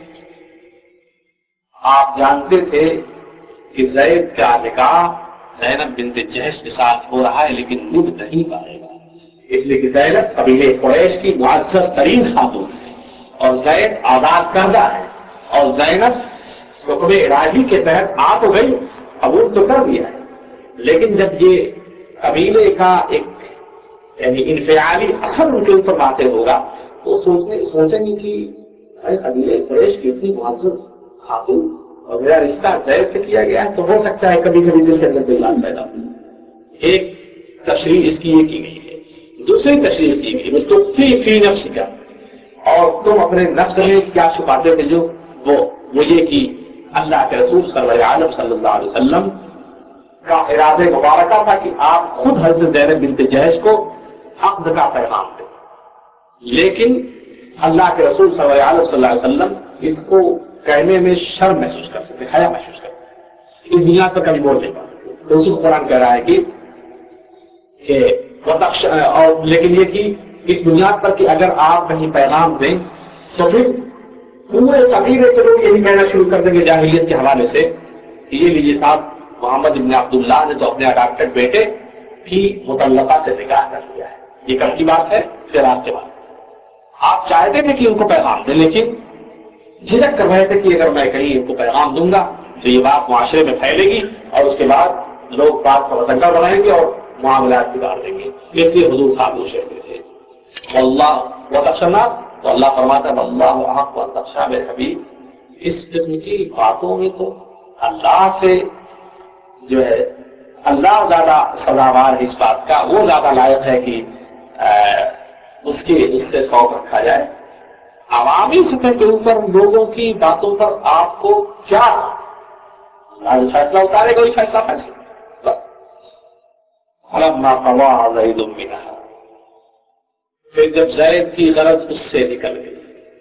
آپ جانتے تھے کہ زید کا نکاح زینب بنت جہش کے ساتھ ہو رہا ہے لیکن نبھ نہیں پائے گا، اس لیے کہ زینب قبیلہ قریش کی معزز ترین خاتون ہے اور زید آزاد کردہ ہے. اور زینب حکم الہی کے تحت آ تو گئی، قبول تو کر دیا ہے، لیکن جب یہ قبیلے کا ایک یعنی انفعالی اثر ان کے اوپر واقع ہوگا تو سوچنے سوچیں گے کہ قبیلے قریش کی اتنی معزز خاتون اور میرا رشتہ زید سے کیا گیا ہے، تو ہو سکتا ہے کبھی کبھی دل کے اندر کوئی بات پیدا ہو. ایک تشریح اس کی یہ کی گئی ہے. دوسری تشریح کی گئی وہ تخفی فی نفس کا، اور تم اپنے نفس میں کیا چھپاتے تھے جو وہ وہ یہ کہ اللہ کے رسول صلی اللہ علیہ صلی اللہ علیہ وسلم کا ارادہ مبارکہ تھا کہ آپ خود حضرت زینب بنت جہش کو عقد کا پیغام دیں، لیکن اللہ کے رسول صلی اللہ علیہ وسلم اس کو کہنے میں شرم محسوس کر سکتے، حیا محسوس کر سکتے، اس دنیا پر کبھی بول نہیں پاتے، تو اسی کو قرآن کہہ رہا ہے کہ اور لیکن یہ کہ اس بنیاد پر کہ اگر آپ کہیں پیغام دیں تو پھر پورے قبیلے کے لوگ یہی کہنا شروع کر دیں گے جاہلیت کے حوالے سے کہ یہ لیجیے صاحب محمد ابن عبداللہ نے تو اپنے اڈاپٹڈ بیٹے کی مطلقہ سے نکاح کر لیا ہے. یہ کب کی بات ہے؟ پھر آپ کے بعد آپ چاہتے تھے کہ ان کو پیغام دیں، لیکن جھجک کر رہے تھے کہ اگر میں کہیں ان کو پیغام دوں گا تو یہ بات معاشرے میں پھیلے گی اور اس کے بعد لوگ بات کو رتنگا بنائیں گے اور معاملات بگاڑ دیں گے، اس لیے حضور خاموش رہتے تھے. واللہ وتخشنا، تو اللہ فرماتا ہے اللہ احق وتخشى میرے حبیب، اس قسم کی باتوں میں تو اللہ سے جو ہے اللہ زیادہ سزاوار ہے، اس بات کا وہ زیادہ لائق ہے کہ اس کی اس سے خوف رکھا جائے. عوامی سطح کے اوپر لوگوں کی باتوں پر آپ کو کیا اللہ جو فیصلہ اتارے گا وہی فیصلہ فیصلہ. فلما قضى زید منها، پھر جب زید کی غرض اس سے نکل گئی.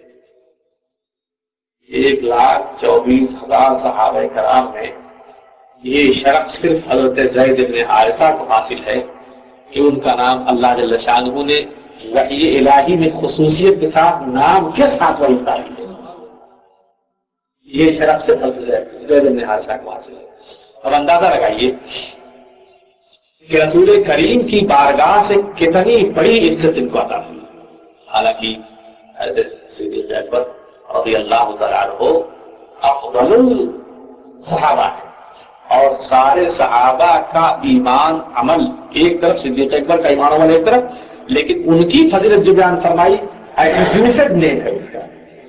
ایک لاکھ چوبیس ہزار صحابہ کرام میں یہ شرف صرف حضرت زید بن حارثہ کو حاصل ہے کہ ان کا نام اللہ جل شانہ نے وحی الہی میں خصوصیت کے ساتھ نام کے ساتھ وہی اتاری ہے. یہ شرف صرف حضرت زید بن حارثہ کو حاصل ہے. اب اندازہ لگائیے کہ رسول کریم کی بارگاہ سے کتنی بڑی عزت ان کو عطا ہوئی. حالانکہ حضرت صدیق اکبر رضی اللہ تعالیٰ عنہ افضل صحابہ ہے اور سارے صحابہ کا ایمان عمل ایک طرف، صدیق اکبر کا ایمان عمل ایک طرف، لیکن ان کی فضیلت جو بیان فرمائی ایٹریبیوٹڈ نیم ہے اس کا.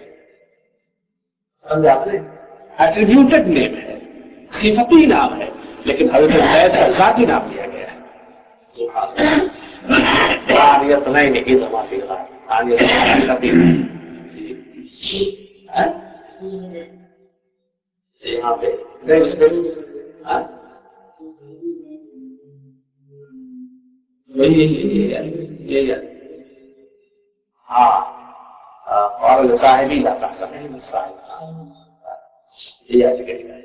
سمجھا آپ نے؟ ایٹریبیوٹڈ نیم ہے، صفتی نام ہے، لیکن حضرت زید کا ذاتی نام لیا گیا ہے. سبحان اللہ. آنیت نہیں نکی زماتی خان آنیت یہاں پہ ہاں اور صاحبی کا قسم ہے صاحب یہ ایسے کہے گا.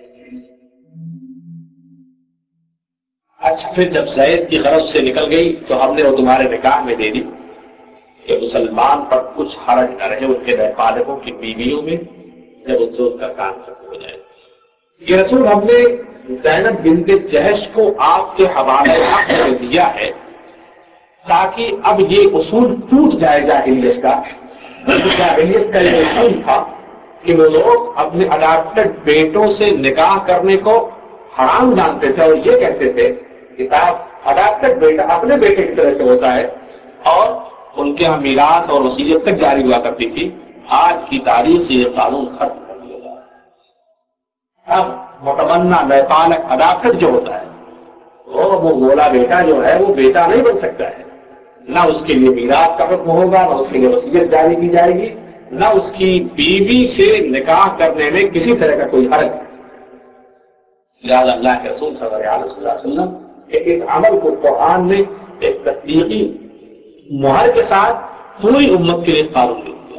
اچھا پھر جب زید کی غرض سے نکل گئی تو ہم نے وہ تمہارے نکاح میں دے دی کہ مسلمان پر کچھ حرج نہ رہے ان کے ناپالغوں کی بیویوں میں جب ان سے ان کا کام ختم ہو جائے. یہ رسول ہم نے زینب بنت جہش کو آپ کے حوالے حق سے دیا ہے تاکہ اب یہ اصول ٹوٹ جائے جاہلیت کا. جاہلیت کا یہ اصول تھا کہ وہ لوگ اپنے اڈاپٹڈ بیٹوں سے نکاح کرنے کو حرام جانتے تھے اور یہ کہتے تھے کہ صاحب اڈاپٹڈ بیٹا اپنے بیٹے کی طرح سے ہوتا ہے اور ان کے یہاں میراث اور وصیت تک جاری ہوا کرتی تھی. آج کی تاریخ سے یہ قانون ختم کر دیا جا رہا ہے. اب متمنا ناپالغ اڈاپٹڈ جو ہوتا ہے وہ وہ گولا بیٹا جو ہے وہ بیٹا نہیں بن سکتا ہے. نہ اس کے لیے میراث کا حکم ہوگا، نہ اس کے لیے وصیت جاری کی جائے گی، نہ اس کی بیوی سے نکاح کرنے میں کسی طرح کا کوئی حرج. لہٰذا اللہ کے رسول صلی اللہ علیہ وسلم کہ اس عمل کو قرآن نے ایک تصدیقی مہر کے ساتھ پوری امت کے لیے قانون دے دیا.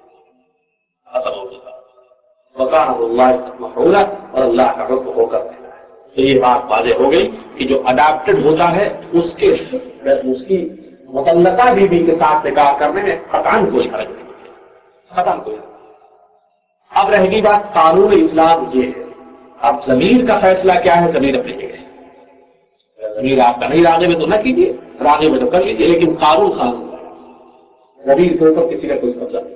وکان اللہ مفعولا، اور اللہ کا حکم ہو کر رہنا ہے. تو یہ بات واضح ہو گئی کہ جو اڈاپٹڈ ہوتا ہے اس کے اس کی متعلقہ بیوی کے ساتھ نکاح کرنے میں قطعاً کوئی حرج نہیں ہے، قطعاً کوئی حرج نہیں. اب رہ گئی بات قانون اسلام یہ ہے. اب ضمیر کا فیصلہ کیا ہے؟ ضمیر اپنی جگہ ہے. ضمیر آپ کا نہیں راغب ہے تو نہ کیجیے، راغب ہے تو کر لیجیے، لیکن قانون قانون ہے. ضمیر کے اوپر کسی کا کوئی قبضہ نہیں.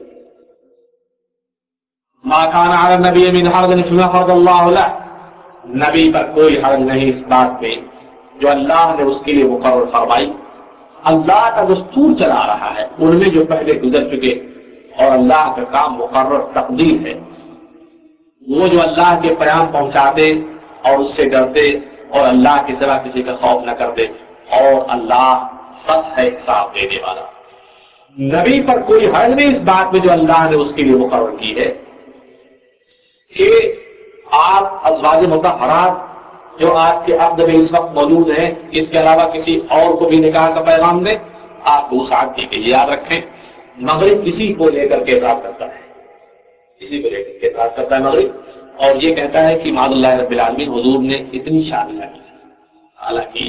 ما كان على النبي من حرج فيما فرض الله له، نبی پر کوئی حرج نہیں اس بات میں جو اللہ نے اس کے لیے مقرر فرمائی. اللہ کا دستور چلا رہا ہے ان میں جو پہلے گزر چکے، اور اللہ کا کام مقرر تقدیر ہے. وہ جو اللہ کے پیام پہنچاتے اور اس سے ڈرتے اور اللہ کے سوا کسی کا خوف نہ کرتے، اور اللہ بس ہے حساب دینے والا. نبی پر کوئی حرج نہیں اس بات میں جو اللہ نے اس کے لیے مقرر کی ہے کہ آپ ازواج مطہرات جو آپ کے عقد میں اس وقت موجود ہیں اس کے علاوہ کسی اور کو بھی نکاح کا پیغام دیں. آپ کو ساتھ دی کہ یاد رکھیں مغرب کسی کو لے کر کے اعتراض کرتا ہے, کسی کو لے کر کے اعتراض کرتا ہے مغرب, اور یہ کہتا ہے کہ معاذ اللہ رب العالمین حضور نے اتنی شادیاں کی. حالانکہ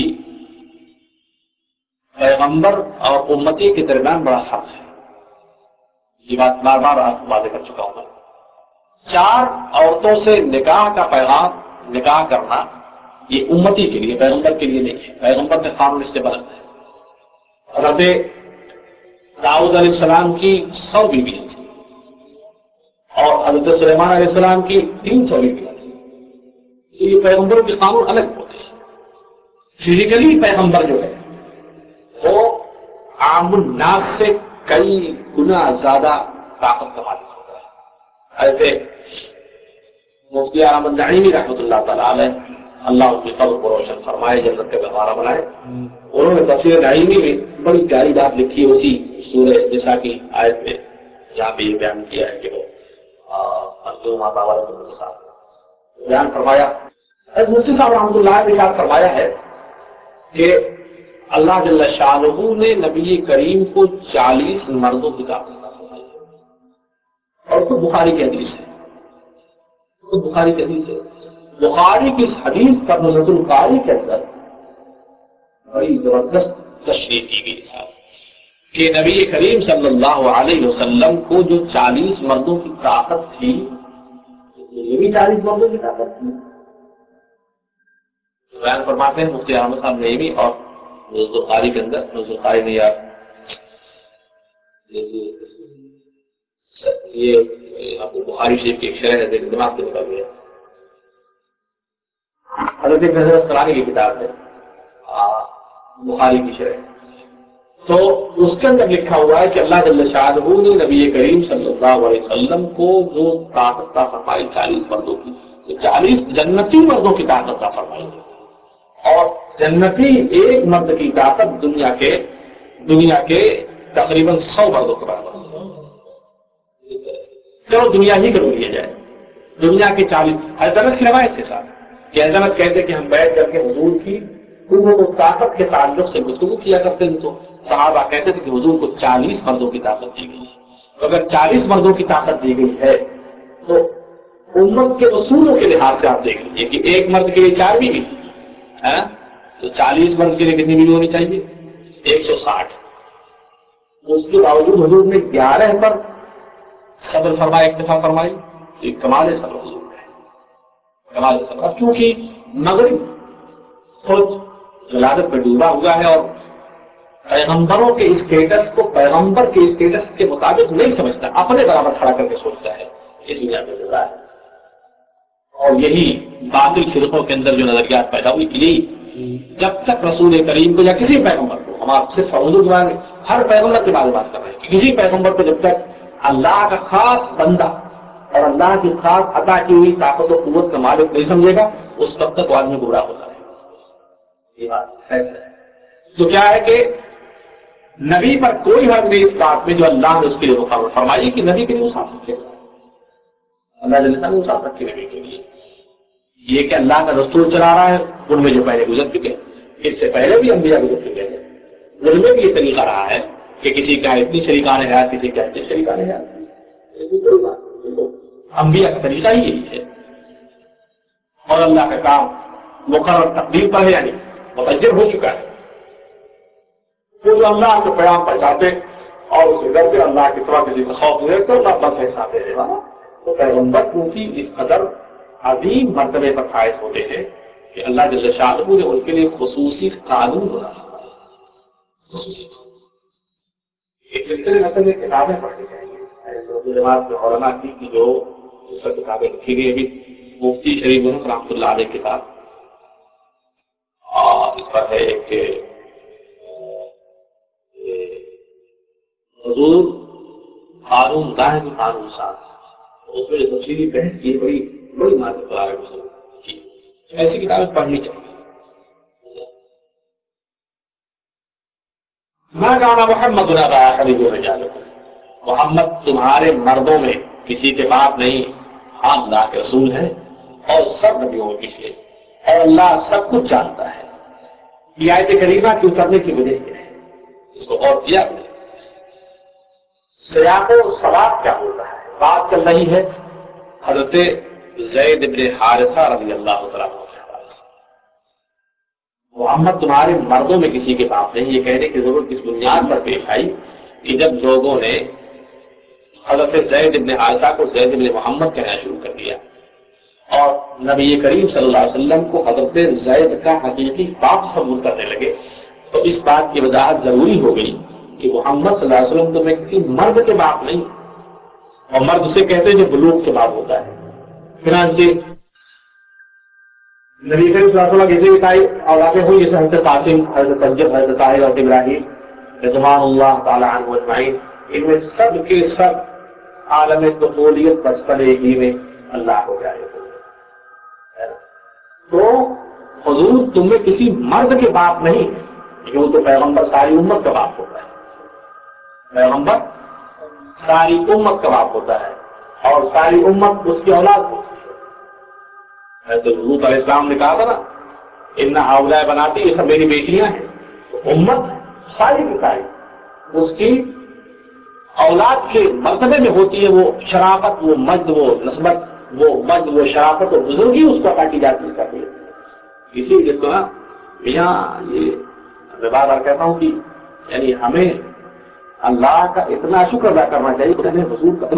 پیغمبر اور امتی کے درمیان بڑا فرق ہے, یہ بات بار بار آپ کو واضح کر چکا ہوں میں. چار عورتوں سے نکاح کا پیغام نکاح کرنا یہ امتی کے لیے, پیغمبر کے لیے نہیں ہے. پیغمبر کے قانون اس سے بلند ہے. حضرت داؤد علیہ السلام کی سو بیویاں تھیں اور حضرت سلیمان علیہ السلام کی تین سو بیویاں تھیں. یہ پیغمبروں کے قانون الگ ہوتے ہیں. فزیکلی پیغمبر جو ہے وہ عام الناس سے کئی گنا زیادہ طاقت کا مالک ہوتا ہے. ایسے مفتی احمد نعیمی رحمۃ اللہ تعالی علیہ, اللہ ان کی قبر کو روشن فرمائے, جنت کا گہوارہ بنائے, انہوں نے تفسیر نعیمی میں بڑی پیاری بات لکھی اسی سورہ نساء کی آیت میں, جہاں پہ یہ بیان کیا ہے کہ وہ ماتا والے کے ساتھ بیان فرمایا. مفتی صاحب رحمۃ اللہ نے بات فرمایا ہے کہ اللہ جل شانہ نے نبی کریم کو چالیس مردوں کی طاقت عطا فرمائی ہے, اور خود بخاری کی حدیث ہے, خود بخاری کی حدیث ہے. بخاری کی اس حدیث پر نزول القاری کے اندر بڑی زبردست تشریح کی گئی ہے کہ نبی کریم صلی اللہ علیہ وسلم کو جو چالیس مردوں کی طاقت تھی, یہ بھی چالیس مردوں کی طاقت تھی. بیان فرماتے ہیں مفتی احمد صاحب نعیمی اور نزول القاری کے اندر, نزول القاری نے یار یہ آپ کو بخاری شریف کی ایک شرح ہے, دماغ سے نکل گیا. حضرت نظر اسقلانی کی کتاب ہے بخاری کی شرح, تو اس کے اندر لکھا ہوا ہے کہ اللہ جل شانہ نے نبی کریم صلی اللہ علیہ وسلم کو جو طاقت عطا فرمائی چالیس مردوں کی, تو چالیس جنتی مردوں کی طاقت عطا فرمائی, اور جنتی ایک مرد کی طاقت دنیا کے دنیا کے تقریباً سو مردوں کے برابر. چلو دنیا ہی کا لیا جائے, دنیا کے چالیس. حضرت کی روایت کے ساتھ کہ حضرت کہتے کہ ہم بیٹھ کر کے حضور کی قوت و طاقت کے تعلق سے گفتگو کیا کرتے تھے, تو صحابہ کہتے تھے کہ حضور کو چالیس مردوں کی طاقت دی گئی ہے. اگر چالیس مردوں کی طاقت دی گئی ہے تو امت کے اصولوں کے لحاظ سے آپ دیکھ لیجیے کہ ایک مرد کے لیے چار بیوی ہے, تو چالیس مرد کے لیے کتنی بیوی ہونی چاہیے؟ ایک سو ساٹھ. اس کے باوجود حضور نے گیارہ پر صبر فرمایا, اکتفا فرمائی. ایک کمال صبر حضور ہے, کمال صبر, کیونکہ مغرب خود ولادت میں ڈوبا ہوا ہے اور پیغمبروں کے اسٹیٹس کو پیغمبر کے اسٹیٹس کے مطابق نہیں سمجھتا, اپنے برابر کھڑا کر کے سوچتا ہے اس دنیا میں ڈوبا ہے. اور یہی باطل فرقوں کے اندر جو نظریات پیدا ہوئی, یہی جب تک رسول کریم کو یا کسی پیغمبر کو, ہم آپ صرف حضور کے بارے میں ہر پیغمبر کے بارے میں بات کر رہے ہیں کہ کسی پیغمبر کو جب تک اللہ کا خاص بندہ اور اللہ کی خاص عطا کی ہوئی طاقت و قوت کا مالک نہیں سمجھے گا, اس وقت تک وہ آدمی گمراہ ہوتا رہے گا. یہ بات فیصلہ ہے. تو کیا ہے کہ نبی پر کوئی حق نہیں اس بات میں جو اللہ نے اس کے لیے مقرر فرمائی کہ نبی کے لیے مسافر کیا اللہ نے مسافر کے نبی کے لیے یہ کہ اللہ کا دستور چلا رہا ہے. ان میں جو پہلے گزر چکے, اس سے پہلے بھی انبیاء گزر چکے ہیں, ان میں بھی یہ طریقہ رہا ہے کہ کسی کا اتنی شریکان حیات, کسی کا اتنی شریکان حیات. انبیاء کا طریقہ ہی یہی ہے, اور اللہ کا کام مقرر تقدیر پر ہے, یعنی متجر ہو چکا ہے. وہ جو اللہ کے پیام پہنچاتے اور اس کے ڈر پہ اللہ کے سوا کسی کا خوف نہیں رکھتے, اللہ بس ایسا دے گا. تو پیغمبر کیونکہ اس قدر عظیم مرتبے پر فائز ہوتے ہیں کہ اللہ جل شانہ نے ان کے لیے خصوصی قانون بنا ہے. خصوصی ایک سلسلے میں سب کتابیں پڑھنی چاہیے جماعت میں علماء کی کہ جو اس پر کتابیں لکھی گئی. ابھی مفتی شریف محمد رحمۃ اللہ علیہ کتاب, اور اس پر ہے کہ حضور قانون داہ جو قانون ساز, اس میں جو تفصیلی بحث کی بڑی بڑی مددگار کی. ایسی کتابیں پڑھنی چاہیے. ما کان محمد ابا احد من رجالکم، محمد تمہارے مردوں میں کسی کے باپ نہیں، آپ اللہ کے رسول ہیں اور سب نبیوں میں پچھلے، اور اللہ سب کچھ جانتا ہے۔ یہ آیت کریمہ کی اترنے کی وجہ کیا ہے، اس کو غور کیا ہے؟ سیاق و سباق کیا ہوتا ہے؟ بات چل رہی ہے حضرت زید بن حارثہ رضی اللہ تعالیٰ عنہ کے حوالے سے، محمد تمہارے مردوں میں کسی کے باپ نہیں، یہ کہنے کی ضرورت اس بنیاد پر پیش آئی کہ جب لوگوں نے حضرت زید بن حارثہ کو زید بن محمد کہنا شروع کر دیا اور نبی کریم صلی اللہ علیہ وسلم کو حضرت زید کا حقیقی باپ تصور کرنے لگے، تو اس بات کی وضاحت ضروری ہو گئی کہ محمد صلی اللہ علیہ وسلم تو میں کسی مرد کے باپ نہیں، اور مرد اسے کہتے ہیں جو بلوغ کے بعد ہوتا ہے۔ چنانچہ نبی کریم صلی اللہ علیہ وسلم جیسے بھی اولادیں ہوئی، جیسے حضرت قاسم، حضرت طیب، حضرت طاہر اور ابراہیم رضوان اللہ تعالی عنہ اجمعین، ان میں سب کے سب عالم طفولیت بچپنے ہی میں اللہ ہو جائے۔ تو حضور تم میں کسی مرد کے باپ نہیں، جو تو پیغمبر ساری امت کا باپ ہوتا ہے، پیغمبر ساری امت کا باپ ہوتا ہے اور ساری امت اس کی اولاد ہوتی ہے۔ تو لوط علیہ السلام نے کہا تھا نا، ان ہاؤلائے بناتی یہ سب میری بیٹیاں ہیں، تو امت ساری کی ساری اس کی اولاد کے مرتبے میں ہوتی ہے، وہ شرافت، وہ مجد، وہ نسبت، وہ مجد، وہ شرافت و بزرگی اس کو عطا کی جاتی ہے۔ اسی لیے تو نا میاں یہ میں بار بار کہتا ہوں کہ یعنی ہمیں اللہ کا اتنا شکر ادا کرنا چاہیے کہ ہمیں حضور کا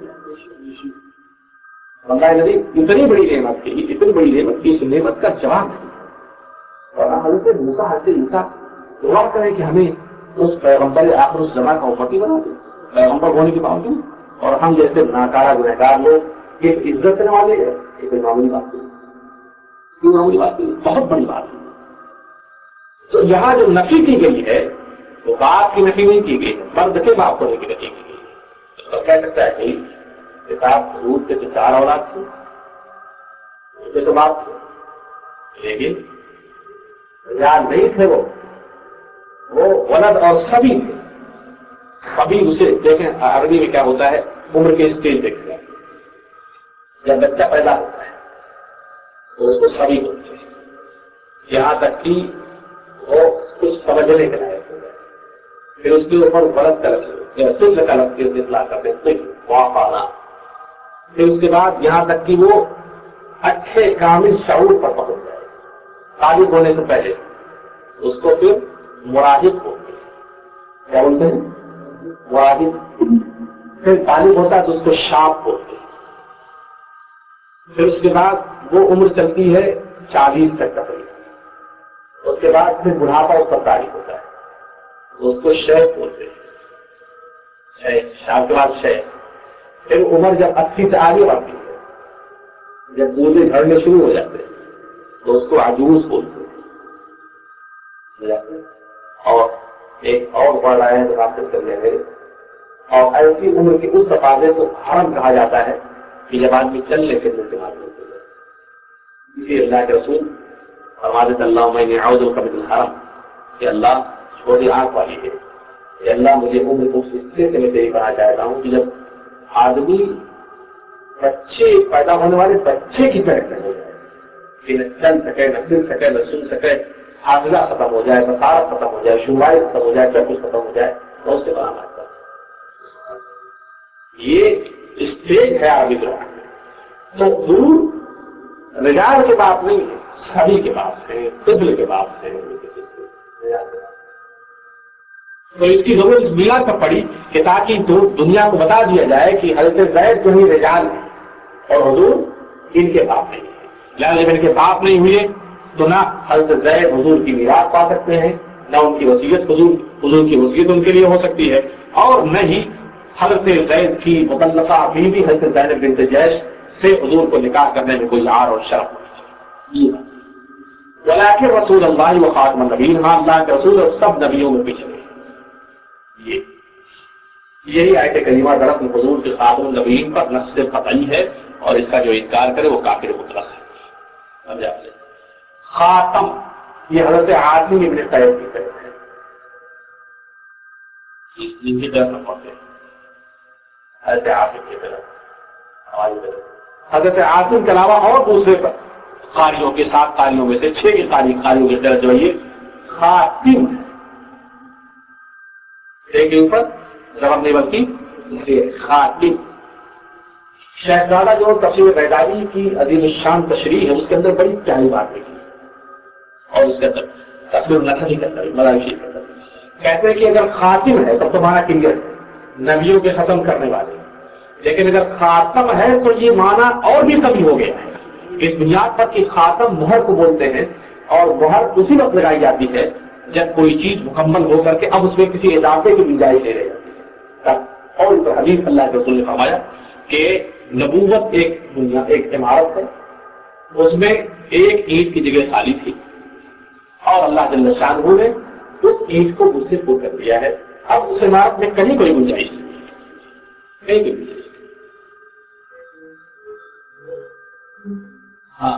اللہ نبی اتنی بڑی نعمت تھی، اتنی بڑی نعمت کی، اس نعمت کا جواب نہیں، اور حضرت موسیٰ حضرت عیسیٰ دعا کریں کہ ہمیں اس پیغمبر آخر الزمان کا امتی بنا دے، پیغمبر ہونے کے باوجود، اور ہم جیسے ناکارہ گنہگار لوگ اس عزت سے نوازے گئے، یہ کوئی معمولی بات نہیں، کوئی معمولی بات نہیں، بہت بڑی بات ہے۔ تو یہاں جو نفی کی گئی ہے وہ باپ کی نفی نہیں کی گئی ہے، مرد کے باپ ہونے کی نفی کی گئی ہے۔ تو کہہ سکتا ہے کہ کتاب حضور کے تو چار اولاد تھے، ان کے تو باپ تھے، لیکن رجال نہیں تھے، وہ وہ ولد اور سبھی تھے۔ سبھی اسے دیکھیں عربی میں کیا ہوتا ہے، عمر کے اسٹیج دیکھتے ہیں، جب بچہ پیدا ہوتا ہے تو اس کو سبھی بولتے ہیں، یہاں تک کہ وہ کچھ سمجھنے کے لائق ہو گئے، پھر اس کے اوپر غلط طرف طفل کا لفظ اطلاق کرتے ہیں، طفل معافانہ، پھر اس کے بعد یہاں تک کہ وہ اچھے کامل شعور پر پہنچ جائے، بالغ ہونے سے پہلے اس کو پھر مراہق بولتے ہیں، کیا بولتے ہیں؟ مراہق۔ پھر بالغ ہوتا ہے تو اس کو شاب بولتے ہیں، پھر اس کے بعد وہ عمر چلتی ہے چالیس تک تقریباً، اس کے بعد پھر بڑھاپا اس پر طاری ہوتا ہے تو اس کو شیخ بولتے ہیں، شیخ، شاب کے بعد شیخ۔ پھر عمر جب اسی سے آگے بڑھتی ہے، جب بوجھے جھڑنے شروع ہو جاتے ہیں تو اس کو عجوز بولتے ہیں، اور ایک اور بڑھ رہا ہے مناسب کر لیں گے، اور ایسی عمر کی اس تقاضے کو حرم کہا جاتا ہے کہ جب آدمی چلنے پھرنے سے بات کرتے ہیں۔ اسی اللہ کے رسول فرماتے اللہم انی اعوذ بک من الحرم، کہ اللہ چھوٹی آنکھ والی ہے، کہ اللہ مجھے عمر کو اس حصے سے میں تیری پناہ چاہتا ہوں کہ جب آدمی بچے پیدا ہونے والے بچے کی طرح سے ہو جائے کہ نہ چل سکے، نہ پھر سکے، نہ سن سکے، حافظہ ختم ہو جائے، بصارت ختم ہو جائے، شمائی ختم ہو جائے، سب کچھ ختم ہو جائے، تو اس سے بنا مانگتا ہے۔ یہ اسٹیج ہے عربی زبان میں۔ تو حضور رجال کے باپ نہیں ہے، سبھی کے باپ ہیں، طفل کے باپ ہیں۔ تو اس کی ضرورت اس بنیاد پر پڑی کہ تاکہ دنیا کو بتا دیا جائے کہ حضرت زید جو ہی رجال ہیں اور حضور ان کے باپ نہیں ہیں، لہٰذا جب ان کے باپ نہیں ہوئے تو نہ حضرت زید حضور کی میراث پا سکتے ہیں، نہ ان کی وصیت حضور حضور کی وصیت ان کے لیے ہو سکتی ہے، اور نہ ہی حضرت زید کی مطلقہ بیوی حضرت زینب بنت جیش سے حضور کو نکاح کرنے میں کوئی عار اور شرف نہیں ہے۔ ولیکن رسول اللہ و خاتم النبیین، ہاں اللہ کے رسول اور سب نبیوں میں پچھلے، یہ یہی آیت کریمہ دراصل حضور کے خاتم النبیین پر نص قطعی ہے، اور اس کا جو انکار کرے وہ کافر مطلق ہے۔ سمجھا آپ نے؟ خاتم یہ حضرت عاصم ابن قیس کی طرف ہے، جن کی طرف ہم پڑھتے ہیں حضرت عاصم کی طرف ہماری طرف حضرت عاصم کے علاوہ اور دوسرے قاریوں کے سات قاریوں میں سے چھ کے قاری قاریوں کی طرف جو ہے یہ خاتم ایک کے اوپر زبر نہیں بلکہ خاتم. شہزادہ جو تفسیر بیداری کی عظیم الشان تشریح ہے اس کے اندر بڑی پیاری بات لکھی اور اس کے اندر تفسیر النصری کے اندر مدارج شریف کے اندر کہتے ہیں کہ اگر خاتم ہے تب تمہارا کلیئر ہے نبیوں کے ختم کرنے والے, لیکن اگر خاتم ہے تو یہ معنی اور بھی کمی ہو گیا ہے اس بنیاد پر کہ خاتم مہر کو بولتے ہیں اور مہر اسی وقت لگائی جاتی ہے جب کوئی چیز مکمل ہو کر کے اب اس میں کسی اضافے کی گنجائش نہیں رہ جاتی. اور اس پر حدیث اللہ کے رسول نے فرمایا کہ نبوت ایک دنیا ایک عمارت ہے, اس میں ایک اینٹ کی جگہ خالی تھی اور اللہ جل شانہ نے اس اینٹ کو مجھ سے پور کر دیا ہے. اب اس عمارت میں کہیں کوئی گنجائش نہیں, کہیں کوئی گنجائش. ہاں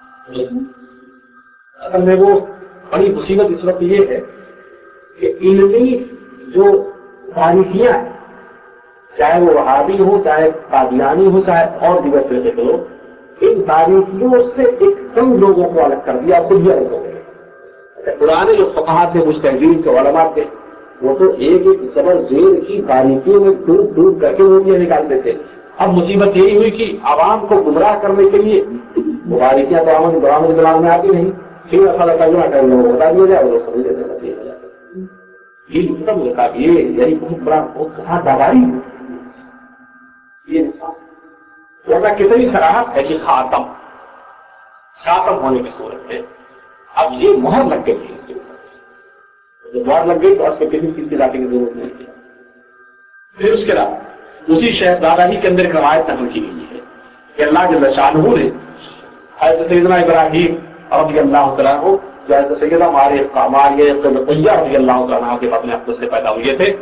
اصل میں وہ بڑی مصیبت اس وقت یہ ہے کہ علمی جو باریکیاں ہیں چاہے وہ وہابی ہو چاہے قادیانی ہو چاہے اور دیگر فرقے کے لوگ, ان باریکیوں سے ایک دم لوگوں کو الگ کر دیا, خود بھی الگ ہو گئے. پرانے جو فقہا تھے مجتہدین کے علماء تھے وہ تو ایک ایک زبر زیر کی باریکیوں میں ڈوب ڈوب کر کے وہ نکالتے تھے. اب مصیبت یہی ہوئی کہ عوام کو گمراہ کرنے کے لیے باریکیاں تو عوام برامد دماغ میں آتی نہیں, پھر ایسا لگتا ہے لوگوں کو بتا دیا جائے وہ لوگ سمجھ لیتے ہیں یہ مطلب ہوتا ہے یہ یعنی بہت بڑا بہت کہاں داداری ہے یہ ورنہ کتنی صراحت ہے کہ خاتم خاتم ہونے کی صورت ہے اب یہ مہر لگ گئی ہے اس کے اوپر, جب مہر لگ گئی تو اس میں کسی چیز کی لانے کی ضرورت نہیں ہے. پھر اس کے علاوہ اسی شہزادہ ہی کے اندر ایک روایت نقل کی گئی ہے کہ اللہ جل شانہ نے حضرت سیدنا ابراہیم رضی اللہ تعالیٰ عنہ جو حضرت سیدنا ماریہ ماریہ قبطیہ رضی اللہ تعالیٰ عنہ کے اپنے اپنے سے پیدا ہوئے تھے,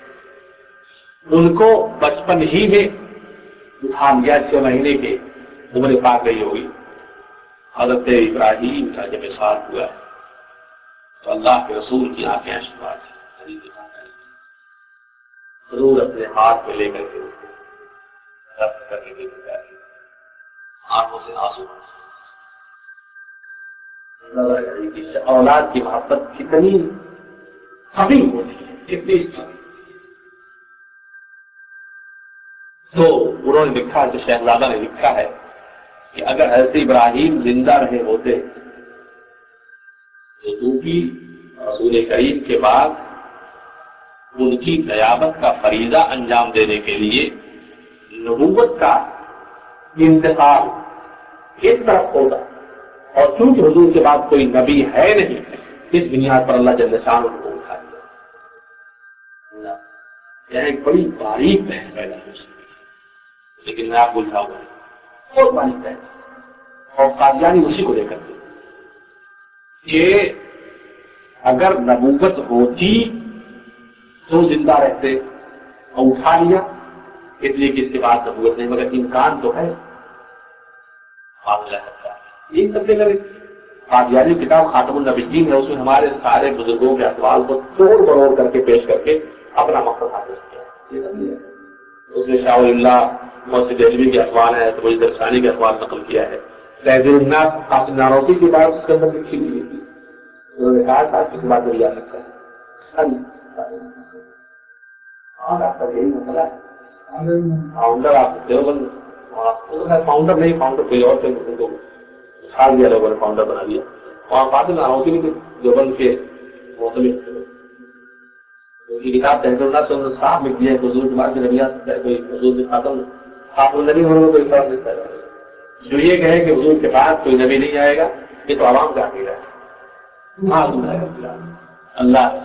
ان کو بچپن ہی میں اٹھا لیا, چھ مہینے کے عمر پاک رہی ہوگی. حضرت ابراہیم کا جب احساس ہوا تو اللہ کے رسول کی آنکھیں اشکبار تھی, حضور اپنے ہاتھ میں لے کر کے رفت کر کے آنکھوں سے آنسو. اولاد کی محبت کتنی قوی ہوتی ہے, کتنی تو انہوں نے لکھا, جو شہزادہ نے لکھا ہے کہ اگر حضرت ابراہیم زندہ رہے ہوتے تو ان کی رسول کریم کے بعد ان کی نیابت کا فریضہ انجام دینے کے لیے نبوت کا انتقال اس طرف ہوگا, اور چونکہ حضور کے بعد کوئی نبی ہے نہیں اس بنیاد پر اللہ جل شانہ کو اٹھا دیا. یہ ایک بڑی باریک بحث پیدا ہو سکتی ہے, لیکن میں آپ کو بتاؤں گا بہت باریک بحث, اور قادیانی اسی کو لے کر کے کہ اگر نبوت ہوتی تو زندہ رہتے اور اٹھا لیا اس لیے کہ اس کے بعد نبوت نہیں, مگر امکان تو ہے یہ سب لے کر قادیانی کتاب خاتم النبیین ہے, اس میں ہمارے سارے بزرگوں کے اقوال کو توڑ بروڑ کر کے پیش کر کے اپنا مقصد حاصل کیا. اس میں شاہ اللہ محسن دہلوی کے اقوال ہے, تو درسانی کے اقوال نقل کیا ہے. تہذیب الناس قاسم نانوتوی کی بات اس کے اندر لکھی ہوئی تھی, انہوں نے کہا تھا کسی بات نہیں جا سکتا ہے. یہی مسئلہ ہے, فاؤنڈر آپ دیوبند فاؤنڈر نہیں, فاؤنڈر کوئی اور تھے, ان کو چھاڑ دیا لوگوں نے, فاؤنڈر بنا دیا. وہاں قاسم نانوتوی بھی دیوبند کے موسمی کتاب تہذیب الناس سے صاف لکھ دیا ہے کہ حضور کے بعد نبی آ سکتا ہے, کوئی حضور میں خاتم خاتم النبی ہونے میں کوئی فرق نہیں پیدا ہوگا. جو یہ کہے کہ حضور کے بعد کوئی نبی نہیں آئے گا یہ تو عوام کا عقیدہ ہے. اللہ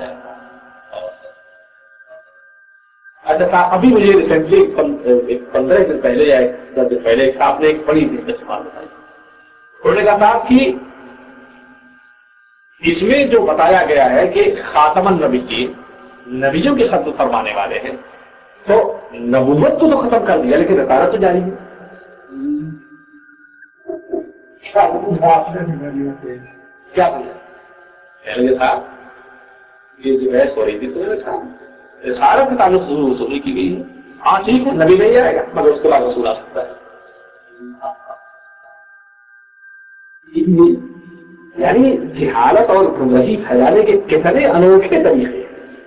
اچھا, ابھی مجھے ریسنٹلی ایک پندرہ دن پہلے یا دس دن پہلے آپ نے ایک بڑی دلچسپ بات بتائی. انہوں نے کہا تھا کہ اس میں جو بتایا گیا ہے کہ خاتم النبیین نبیوں کے ختم فرمانے والے ہیں, تو نبوت کو تو ختم کر دیا لیکن رسالت تو جاری ہے. کیا سمجھا صاحب, یہ جو بحث ہو رہی تھی تو رسالت کے تعلق سے وصولی کی گئی ہے. ہاں ٹھیک ہے نبی نہیں آئے گا مگر اس کے بعد رسول آ سکتا ہے. یعنی جہالت اور گمراہی پھیلانے کے کتنے انوکھے طریقے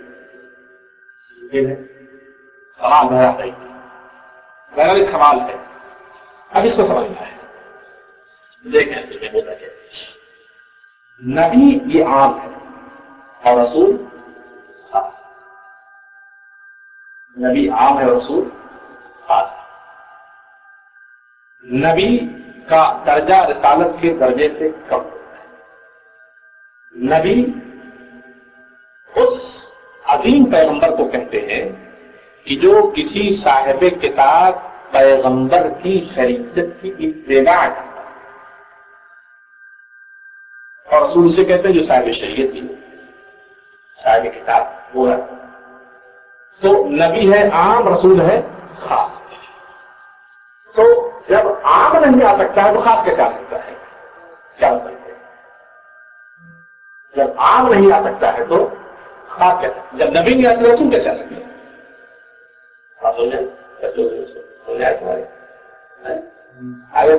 ہیں. سوال ہے میرا بھی سوال ہے اب اس کو سمجھنا ہے. دیکھیں تمہیں ہوتا کیا نبی یہ عام ہے اور رسول خاص. نبی عام ہے رسول خاص. نبی کا درجہ رسالت کے درجے سے کم ہوتا ہے. نبی اس عظیم پیغمبر کو کہتے ہیں کہ جو کسی صاحب کتاب پیغمبر کی شریعت کی اتباع کرتا ہے. اور رسول سے کہتے ہیں جو صاحب شریعت کی صاحب کتاب وہ ہے. تو نبی ہے عام رسول ہے خاص. تو جب عام نہیں آ سکتا ہے تو خاص کیسے آ سکتا ہے؟ کیا ہو سکتا ہے؟ جب عام نہیں آ سکتا ہے تو خاص کیسے؟ جب نبی نہیں آ سکتا رسول کیسے آ سکتا ہے؟ بات ہو جائے ہو جائے تمہارے آگے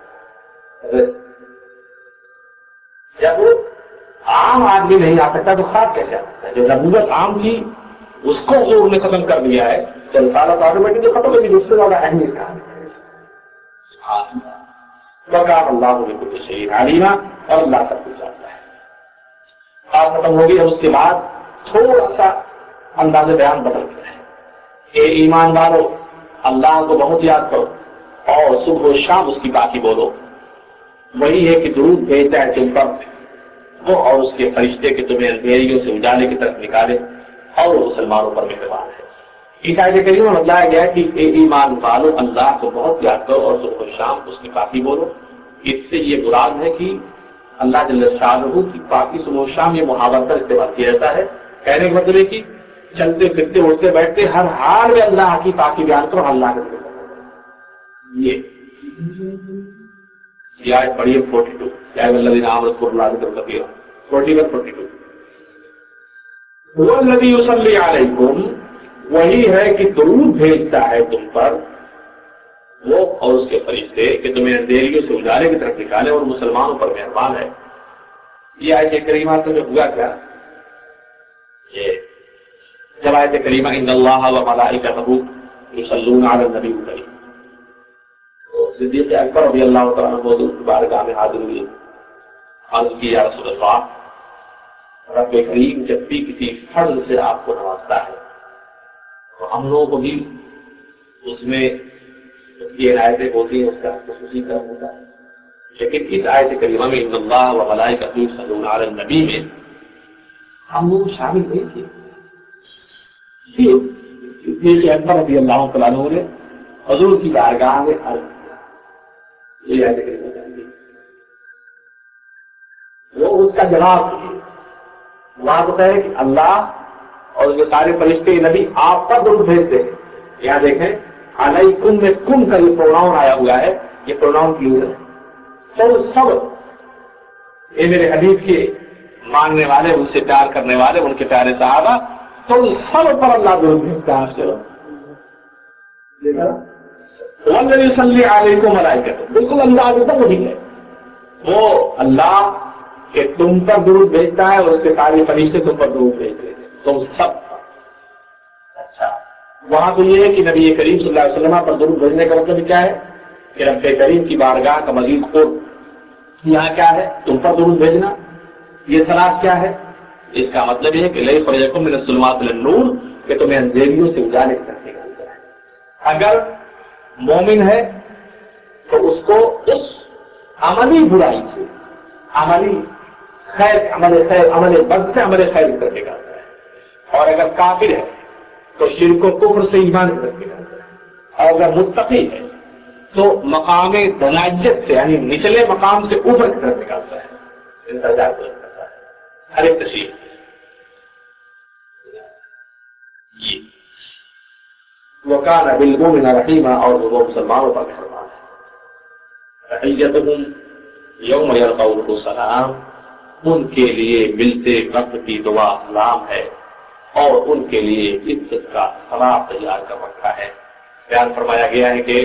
جب عام آدمی نہیں آ سکتا تو خاص کیسے آ سکتا ہے؟ جو نبوت عام تھی اس کو حضور نے ختم کر دیا ہے تو رسالت آٹومیٹک تو ختم ہوگی. اس سے زیادہ اہمیت کہاں ہے؟ وکان اللہ بکل شیء علیما اور اللہ سب کچھ جانتا ہے. بات ختم ہوگی. اور اس کے بعد تھوڑا سا انداز بیان بدل گیا ہے کہ ایمان والو اللہ کو بہت یاد کرو اور صبح و شام اس کی باقی بولو. وہی ہے کہ درود بھیجتا ہے تم پر وہ اور اس کے فرشتے کے تمہیں اندھیریوں سے اجالے کی طرف نکالے اور وہ مسلمانوں پر مہربان ہے. اس آیت کریمہ میں بتلایا گیا کہ اے ایمان والو اللہ کو بہت یاد کرو اور صبح و شام اس کی پاکی بولو. اس سے یہ مراد ہے کہ اللہ جل شانہ کی پاکی صبح و شام یہ محاورت پر استعمال کیا جاتا ہے. کہنے کے مطلب ہے کہ چلتے پھرتے اٹھتے بیٹھتے ہر حال میں اللہ کی پاکی بیان کرو. اللہ کا یہ یہ آیت پڑھی ہے فورٹی ٹو یا الذین آمنوا اذکروا اللہ ذکرا کثیرا فورٹی ون فورٹی ٹو. هو الذی یصلی علیکم وہی ہے کہ درود بھیجتا ہے تم پر وہ اور اس کے فرشتے کہ تمہیں اندھیریوں سے اجالے کی طرف نکالے اور مسلمانوں پر مہربان ہے. یہ آیت کریمہ سے جو ہوا کیا یہ جب آیت کریمہ ان اللہ و ملائکتہ یصلون علی النبی کریم صدیق اکبر رضی اللہ تعالیٰ عنہ حضور کی بارگاہ میں حاضر ہوئے. عرض کی یا رسول اللہ رب کریم جب بھی کسی فضل سے آپ کو نوازتا ہے تو ہم لوگوں کو بھی اس میں اس کی عنایتیں ہوتی ہیں اس کا خصوصی کرم ہوتا ہے. لیکن اس آیت کریمہ میں ان اللہ و ملائکتہ یصلون علی النبی میں ہم لوگ شامل نہیں تھے. صدیق اکبر رضی اللہ تعالیٰ عنہ نے حضور کی بارگاہ میں عرض کیا یہ آیت کریمہ جانتی وہ اس کا جواب دیے. وہاں تو ہے کہ اللہ اور اس کے سارے فرشتے نبی آپ پر درود بھیجتے ہیں. یہاں دیکھیں علیکم میں کن کا یہ پروناؤن آیا ہوا ہے. یہ پروناؤن کیوں ہے؟ تو سب یہ میرے حدیث کے ماننے والے ان سے پیار کرنے والے ان کے پیارے صحابہ تو سب پر اللہ درود بھیجتا ہے. چلو والذی یصلی علیکم ملائکۃ بالکل اللہ کا وہی ہے وہ اللہ کہ تم پر درود بھیجتا ہے اور اس کے سارے فرشتے تم پر درود بھیجتے ہیں تم سب پر. اچھا وہاں تو یہ ہے کہ نبی کریم صلی اللہ علیہ وسلم پر درود بھیجنے کا مطلب کیا ہے کہ رب کریم کی بارگاہ کا مزید کو یہاں کیا ہے تم پر درود بھیجنا. یہ صلاح کیا ہے؟ اس کا مطلب یہ ہے کہ لیخرجکم من الظلمات الی النور کہ تمہیں اندھیریوں سے اجالے کی طرف نکالتا ہے. اگر مومن ہے تو اس کو اس عملی برائی سے عملی خیر عمل خیر عمل بد سے عمل خیر کی طرف نکالتا ہے. اور اگر کافر ہے تو شرک و کفر سے ایمان کی طرف نکالتا ہے. اور اگر متقی ہے تو مقام دناجت سے یعنی نچلے مقام سے اوپر کی طرف نکالتا ہے. درجات بلند کرتا ہے ہر ایک تشریح سے. وکان بالمؤمنین رحیما اور وہ مسلمانوں پر مہربان ہے. تحیتہم یوم یلقونه السلام ان کے لیے ملتے وقت کی دعا سلام ہے. اور ان کے لیے عزت کا ثواب تیار کر رکھا ہے۔ بیان فرمایا گیا ہے کہ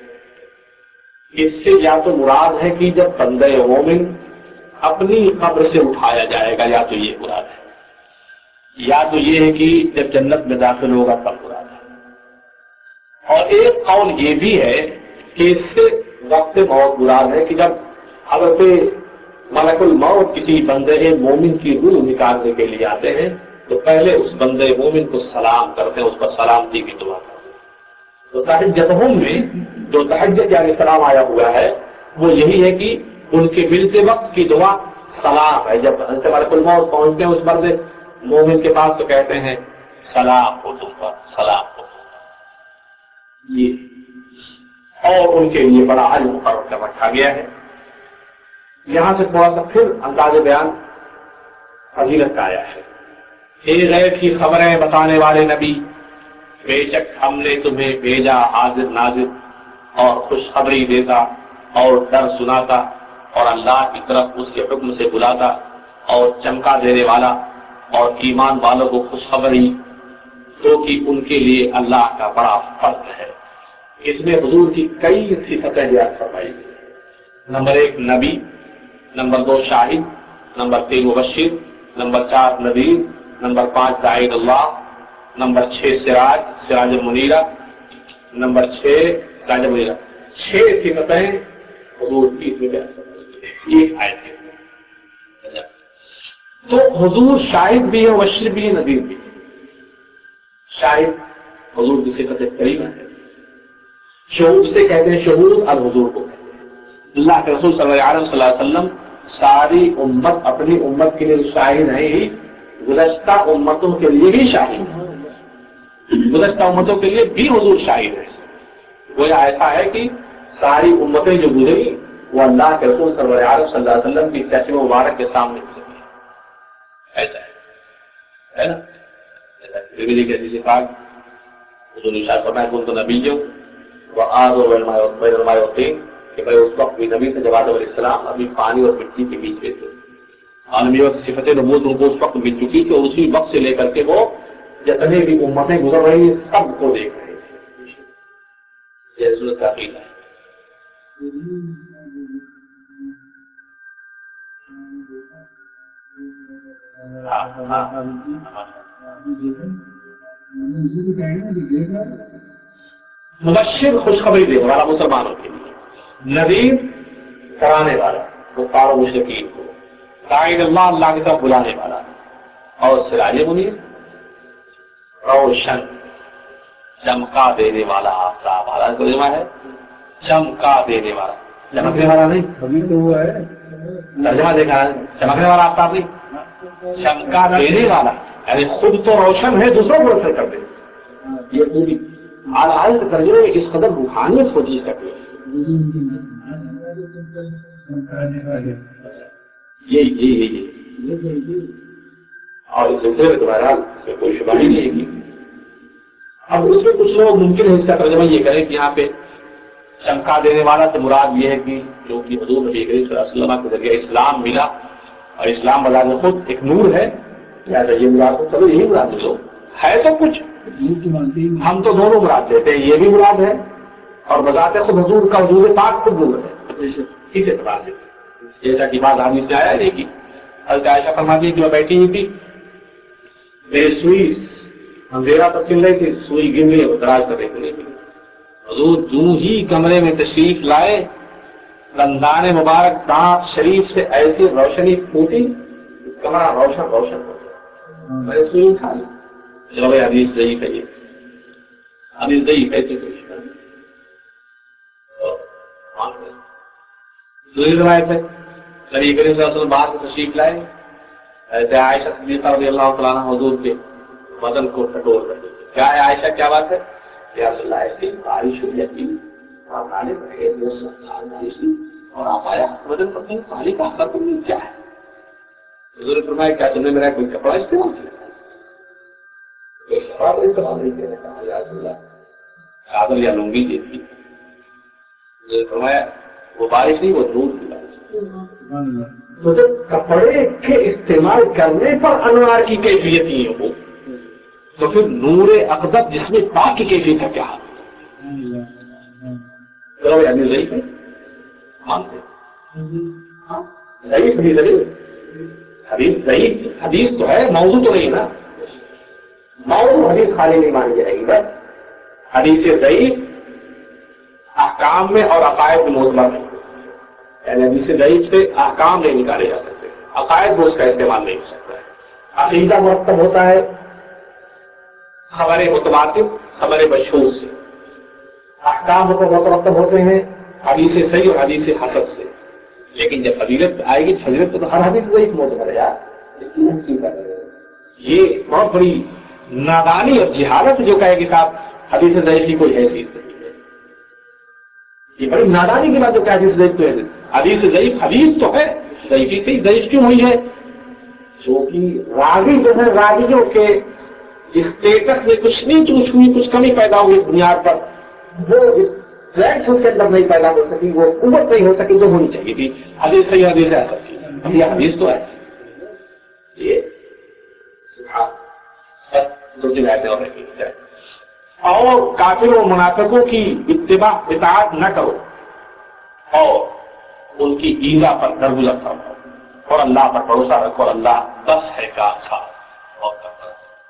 اس سے یا تو مراد ہے کہ جب بندہ مومن اپنی قبر سے اٹھایا جائے گا، یا تو یہ مراد ہے، یا تو یہ ہے کہ جب جنت میں داخل ہوگا تب مراد ہے۔ اور ایک قول یہ بھی ہے کہ اس سے وقت موت مراد ہے کہ جب حضرت ملک الموت کسی بندے مومن کی روح نکالنے کے لیے آتے ہیں تو پہلے اس بندے مومن کو سلام کرتے ہیں، اس پر سلامتی کی دعا کرتے ہیں۔ تو تہجدہم میں جو تہجد یعنی سلام آیا ہوا ہے وہ یہی ہے کہ ان کے ملتے وقت کی دعا سلام ہے۔ جب حضرت ملک الموت پہنچتے ہیں اس بندے مومن کے پاس تو کہتے ہیں سلام ہو تم پر، سلام ہو یہ، اور ان کے لیے بڑا اجر مقرر کر رکھا گیا ہے۔ یہاں سے تھوڑا سا پھر انداز بیان فضیلت کا آیا ہے۔ اے غیب کی خبریں بتانے والے نبی، بے شک ہم نے تمہیں بھیجا حاضر ناظر اور خوشخبری دیتا اور ڈر سناتا اور اللہ کی طرف اس کے حکم سے بلاتا اور چمکا دینے والا اور ایمان والوں کو خوشخبری تو کہ ان کے لیے اللہ کا بڑا فضل ہے۔ اس میں حضور کی کئی صفتیں بیان فرمائی گئی۔ نمبر ایک نبی، نمبر دو شاہد، نمبر تین مبشر، نمبر چار نذیر، نمبر پانچ داعی اللہ، نمبر چھ سراج سراج منیرہ، نمبر چھ سراج منیرہ۔ چھ صفتیں حضور کی اس میں بیان فرمائی گئی ایک آیت کے اندر۔ تو حضور شاہد بھی ہے، مبشر بھی ہے، نذیر بھی ہے۔ شاہد حضور کی صفت کریمہ ہے۔ شہود سے کہتے ہیں، شہود الحضور کو کہتے ہیں۔ اللہ کے رسول صلی اللہ علیہ وسلم ساری امت اپنی امت کے لیے شاہد ہے ہی، گزشتہ امتوں کے لیے بھی شاہد ہے، گزشتہ امتوں کے لیے بھی حضور شاہد ہے۔ وہ ایسا ہے کہ ساری امتیں جو گزری وہ اللہ کے رسول صلی اللہ علیہ وسلم کی چشم مبارک کے سامنے گزری ہے، ایسا ہے ہے نا؟ ترمذی کی حدیث پاک حضور نے ارشاد فرمایا کہ تو نبی ہوں وہ آگ اور بین الماء والطین، کہ بھائی اس وقت بھی نبی تھے جب آدم علیہ السلام ابھی پانی اور مٹی کے بیچ میں تھے۔ عالمیت صفت نبوت ان کو اس وقت مل چکی کہ اسی وقت سے لے کر کے وہ جتنے بھی امتیں گزر رہی سب کو دیکھ رہے تھے۔ یہ ضرورت کا عقیدہ ہے۔ مبشر خوشخبری دینے والا مسلمانوں کے لیے، نذیر کرانے والا کفار و مشرکین کو، داعی اللہ اللہ کی طرف بلانے والا، اور سراج منیر روشن چمکا دینے والا آفتاب۔ حالانکہ ترجمہ ہے چمکا دینے والا، چمکنے والا نہیں، ابھی تو وہ ہے ترجمہ دیکھا ہے، چمکنے والا آفتاب نہیں، چمکا دینے والا، یعنی خود تو روشن ہے دوسروں کو روشن کر دے۔ یہ پوری حال سے ترجمے میں اس قدر روحانیت کو چیز کرتی ہے۔ یہی یہی یہی اور اس سلسلے میں تمہارا اس میں کوئی شبہ ہی نہیں ہے۔ اب اس میں کچھ لوگ ممکن ہے اس کا ترجمہ یہ کریں کہ یہاں پہ چمکا دینے والا سے مراد یہ ہے کہ جو کہ حضور نبی کریم صلی اللہ علیہ وسلم کے ذریعے اسلام ملا اور اسلام بذات خود ایک نور ہے، لہٰذا یہ مراد ہو، چلو یہی مراد لو ہے تو کچھ ہم تو دونوں مراد لیتے ہیں، یہ بھی مراد ہے اور بذات خود حضور کا حضور پاک خود نور ہے اس اعتبار سے، جیسا کہ بات حدیث میں آیا ہے کہ حضرت عائشہ فرماتی ہے کہ میں بیٹھی ہوئی تھی، میری سوئی اندھیرا تو سل رہی تھی، سوئی گر گئی اور دراز کر رہی تھی، حضور جو ہی کمرے میں تشریف لائے رمضان مبارک دانت شریف سے ایسی روشنی پھوٹی کمرہ روشن روشن ہو گیا، میں نے سوئی اٹھا لی۔ چلو بھائی حدیث ضعیف ہے، یہ حدیث ضعیف ہے، ایسے کوئی دوسری روایت ہے نبی کریم صلی اللہ علیہ وسلم باہر سے تشریف لائے، حضرت عائشہ صدیقہ رضی اللہ تعالیٰ عنہ حضور کے بدن کو ٹٹول رہے، کیا ہے عائشہ کیا بات ہے؟ یا رسول اللہ ایسی بارش ہوئی ہے آپ نالے بڑھے بارش ہوئی اور آپ آیا بدن پر کہیں پانی کا حق نہیں، کیا ہے؟ حضور نے فرمایا کیا تم نے میرا کوئی کپڑا استعمال کیا؟ استعمال نہیں کیا، کہا یا رسول اللہ چادر یا لنگی دی تھی۔ حضور نے فرمایا وہ بارش نہیں، وہ نور کی بارش۔ تو کپڑے کے استعمال کرنے پر انوار کی کیفیت نہیں ہو، تو پھر نور اقدس جس میں پاک کی کیفیت کا کیا حال چلو حدیث ضعیف ہے مانتے ضعیف حدیث حدیث ضعیف حدیث تو ہے، موضوع تو نہیں نا، موضوع حدیث خالی نہیں مانی جائے گی، بس حدیث ضعیف احکام میں اور عقائد میں معتبر نہیں، یعنی حدیث ضعیف سے احکام نہیں نکالے جا سکتے، عقائد میں اس کا استعمال نہیں ہو سکتا ہے۔ عقیدہ مرتب ہوتا ہے خبر متواتر خبر مشہور سے، احکام مرتب ہوتے ہیں حدیث صحیح اور حدیث حسن سے، لیکن جب فضیلت آئے گی فضیلت تو ہر حدیث ضعیف معتبر ہے یار، اس کی اس کی یہ بہت بڑی نادانی اور جہالت جو کہے کہ صاحب حدیث ضعیف کی کوئی حیثیت نہیں ہے، یہ بڑی نادانی کی بات جو کہ حدیث ضعیف تو ہے، حدیث ضعیف حدیث تو ہے، ضعیفی سے ضعیف کیوں ہوئی ہے؟ کیونکہ راوی جو ہے راویوں کے اسٹیٹس میں کچھ نہیں چوچ ہوئی، کچھ کمی پیدا ہوئی اس بنیاد پر، وہ اس ٹریکس اس کے اندر نہیں پیدا ہو سکی، وہ قوت نہیں ہو سکی جو ہونی چاہیے تھی، حدیث صحیح حدیث ایسا تھی، اب یہ حدیث تو ہے یہ بس دوسری باتیں اور نہیں، اور کافر و منافقوں کی اتباع اطاعت نہ کرو اور ان کی ایذا پر درگزر کرو اور اللہ پر بھروسہ رکھو، اور اللہ بس ہے کا ساتھ اور کرتا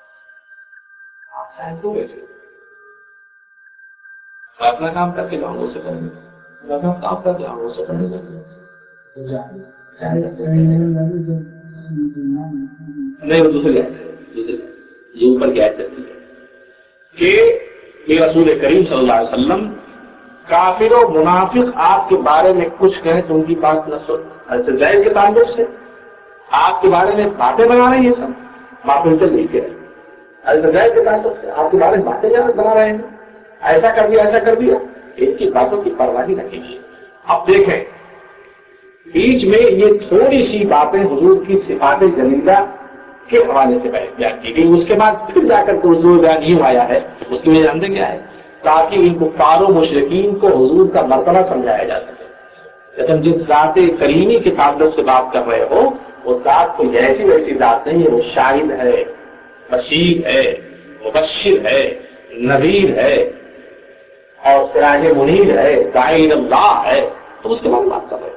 میں اپنا کام کر کے جاؤں اسے کرنے میں اپنا کام کر جاؤں اسے کرنے نہیں، وہ دوسری دوسری یہ اوپر کی آیت چلتی ہے کہ یہ رسول کریم صلی اللہ علیہ وسلم کافر و منافق آپ کے بارے میں کچھ کہیں تو ان کی بات نہ سن، ایسے ظاہر کے تعلق سے آپ کے بارے میں باتیں بنا رہے ہیں، یہ سب بات ان سے نہیں کہہ رہے، ایسے ظاہر کے تعلق سے آپ کے بارے میں باتیں بنا رہے ہیں، ایسا کر دیا ایسا کر دیا، ان کی باتوں کی پرواہ نہ کیجیے۔ اب دیکھیں بیچ میں یہ تھوڑی سی باتیں حضور کی صفات جلیلہ کے حوالے سے بیان کی گئی، اس کے بعد پھر جا کر کے حضور بیان یوں آیا ہے، اس کی وجہ جانتے کیا ہے؟ تاکہ ان کفار و مشرکین کو حضور کا مرتبہ سمجھایا جا سکے، جیسے ہم جس ذات کریمی کے تعلق سے بات کر رہے ہو وہ ذات کوئی ایسی ویسی ذات نہیں ہے، وہ شاہد ہے، بشیر ہے، مبشر ہے، نذیر ہے اور سراج منیر ہے، داعی اللہ ہے، تو اس کے بارے میں بات کر رہے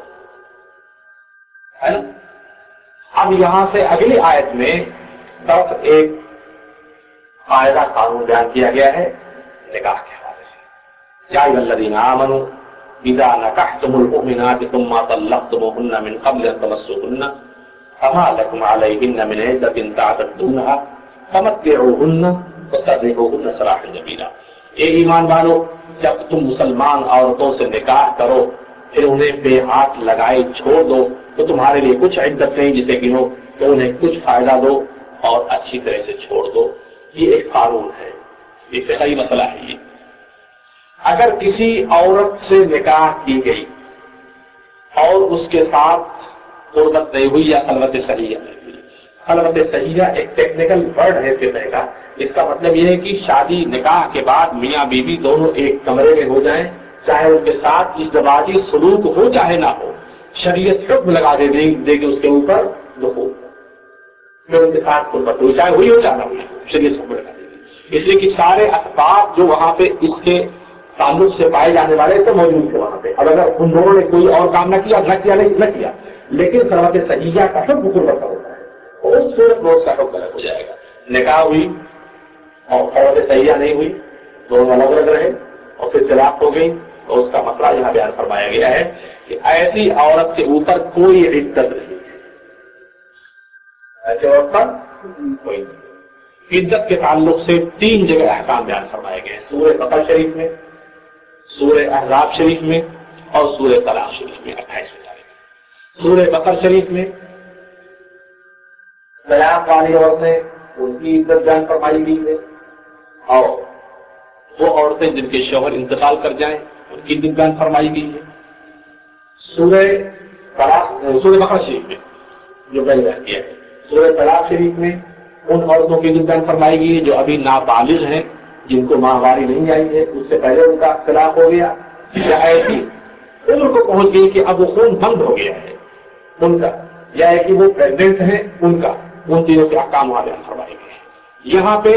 ہیں۔ اب یہاں سے اگلی آیت میں دس ایک قاعدہ قانون بیان کیا گیا ہے نکاح کے حوالے سے، یا ایھا الذین آمنوا اذا نکحتم المؤمنات ثم طلقتموهن من قبل ان تمسوهن فما لكم عليهن من عدة تعتدونها فمتعوهن وسرحوهن سراحا جمیلا۔ اے ایمان والو، جب تم مسلمان عورتوں سے نکاح کرو پھر انہیں بے ہاتھ لگائے چھوڑ دو تو تمہارے لیے کچھ عدت نہیں جسے گنو، تو انہیں کچھ فائدہ دو اور اچھی طرح سے چھوڑ دو۔ یہ ایک قانون ہے، یہ فقہی مسئلہ ہے۔ یہ اگر کسی عورت سے نکاح کی گئی اور اس کے ساتھ قربت نہیں ہوئی یا خلوت صحیحہ نہیں ہوئی، خلوت صحیحہ ایک ٹیکنیکل ورڈ ہے فقہ کا، اس کا مطلب یہ ہے کہ شادی نکاح کے بعد میاں بیوی دونوں ایک کمرے میں ہو جائیں، چاہے ان کے ساتھ ازدواجی سلوک ہو چاہے نہ ہو، شریعت حکم لگا دے دے گی اس کے اوپر دخول، پھر ان کے ساتھ قربت ہوئی چاہے ہوئی ہو چاہے نہ ہوئی، شریعت حکم لگا دے گی، اس لیے کہ سارے اسباب جو وہاں پہ اس کے تعلق سے پائے جانے والے تو موجود تھے وہاں پہ۔ اب اگر ان دونوں نے کوئی اور کام نہ کیا نہ کیا نہیں نہ کیا لیکن خلوت صحیحہ کا حکم قربت کا ہوتا ہے، اور اس صورت میں اس کا حکم الگ ہو جائے گا۔ نکاح ہوئی اور خلوت صحیحہ نہیں ہوئی، دونوں الگ الگ رہے اور پھر طلاق ہو گئی، تو اس کا مسئلہ یہاں بیان فرمایا گیا ہے کہ ایسی عورت کے اوپر کوئی عدت نہیں ہے، ایسے عورت پر کوئی عدت کے تعلق سے تین جگہ احکام بیان فرمائے گئے ہیں، سورہ بقرہ شریف میں، سورہ احزاب شریف میں اور سورہ طلاق شریف میں اٹھائیسویں تاریخ۔ سورہ بقرہ شریف میں طلاق والی عورتیں ان کی عدت بیان فرمائی گئی ہے، اور وہ عورتیں جن کے شوہر انتقال کر جائیں ان کی عدت بیان فرمائی گئی ہے۔ سورہ طلاق سورہ بقرہ شریف میں جو بیان کیا ہے، سورہ طلاق شریف میں ان عورتوں کی عدت بیان فرمائی گئی ہے جو ابھی نابالغ ہیں، جن کو ماہواری نہیں آئی ہے، اس سے پہلے ان کا طلاق ہو گیا، یا ایسی عمر کو پہنچ گئی کہ اب وہ خون بند ہو گیا ہے ان کا، یا ہے کہ وہ پریگننٹ ہیں ان کا، ان چیزوں کے احکام وہاں بیان فرمائے گئے ہیں۔ یہاں پہ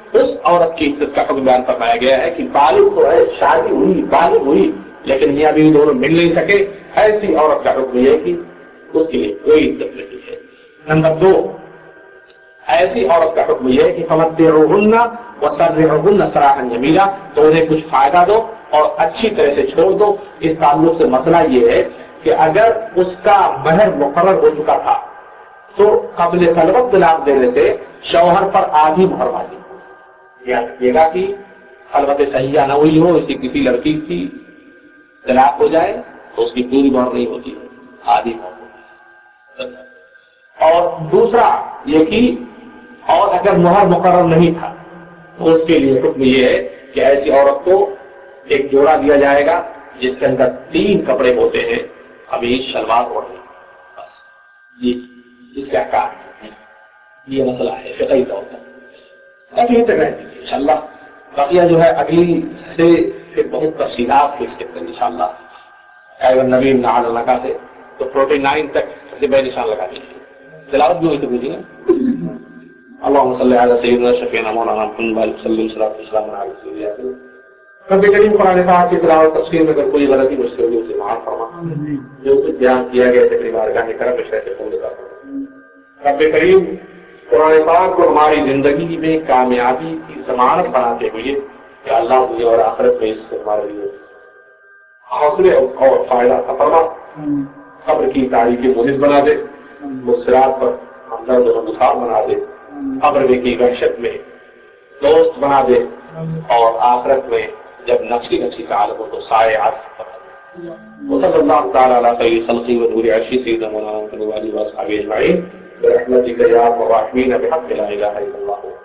اس عورت کی عزت کا حکم بیان فرمایا گیا ہے کہ بالغ تو ہے، شادی ہوئی، بالغ ہوئی، لیکن میاں بیوی دونوں مل نہیں سکے، ایسی عورت کا حکم یہ ہے کہ اس کے لیے کوئی عزت نہیں ہے۔ نمبر دو، ایسی عورت کا حکم یہ ہے کہ فمتعوہن وسرحوہن سراحا جمیلا، تو انہیں کچھ فائدہ دو اور اچھی طرح سے چھوڑ دو۔ اس تعلق سے مسئلہ یہ ہے کہ اگر اس کا مہر مقرر ہو چکا تھا تو قبل خلوت طلاق دینے سے شوہر پر آدھی مہر واجب، یاد رکھیے گا کہ خلوت صحیحہ نہ ہوئی ہو، اسی کسی لڑکی کی طلاق ہو جائے تو اس کی پوری مہر نہیں ہوتی، آدھی مہر ہوتی ہے۔ اور دوسرا یہ کہ اور اگر مہر مقرر نہیں تھا تو اس کے لیے حکم یہ ہے کہ ایسی عورت کو ایک جوڑا دیا جائے گا جس کے اندر تین کپڑے ہوتے ہیں، قمیص، شلوار اور بس، یہ اس کا کام ہے۔ یہ مسئلہ ہے فقہی طور پر، اب یہ تک رہتی ہے انشاءاللہ۔ بقیہ جو ہے اگلی سے پھر بہت تفصیلات اس کے اندر انشاءاللہ ایوہ نبی نعلقہ سے تو فورٹی نائن تک بے نشان لگا دیجیے، تلاوت بھی ہوئی تو بولیے نا۔ اللهم صل على سيدنا شفيعنا مولانا محمد صلی اللہ علیہ وسلم علیہ وسلم۔ رب کریم قرآن پاک کی تلاوت تفسیر میں اگر کوئی غلطی مجھ سے ہوئی اسے معاف فرما، جو کچھ بیان کیا گیا ہے اپنی بارگاہ میں کرم سے قبول فرما۔ رب کریم قرآن پاک کو ہماری زندگی میں کامیابی کی ضمانت بناتے ہوئے کہ اللہ دنیا اور آخرت میں اس سے ہمارے لیے حوصلے اور فائدہ عطا فرما، قبر کی تاریخی مونس بنا دے، مصرات پر ہمدرد و مصاب بنا دے، قبر کی وحشت میں دوست بنا دے، اور آخرت میں جب نفسی نفسی کا عالم ہو تو سائے عطف بنا دے۔ وصلی اللہ تعالی علی خیر خلقہ و نور عرشہ سیدنا مولانا محمد وآلہ وصحبہ اجمعین برحمتک یا ارحم الراحمین بحق لا الہ الا اللہ۔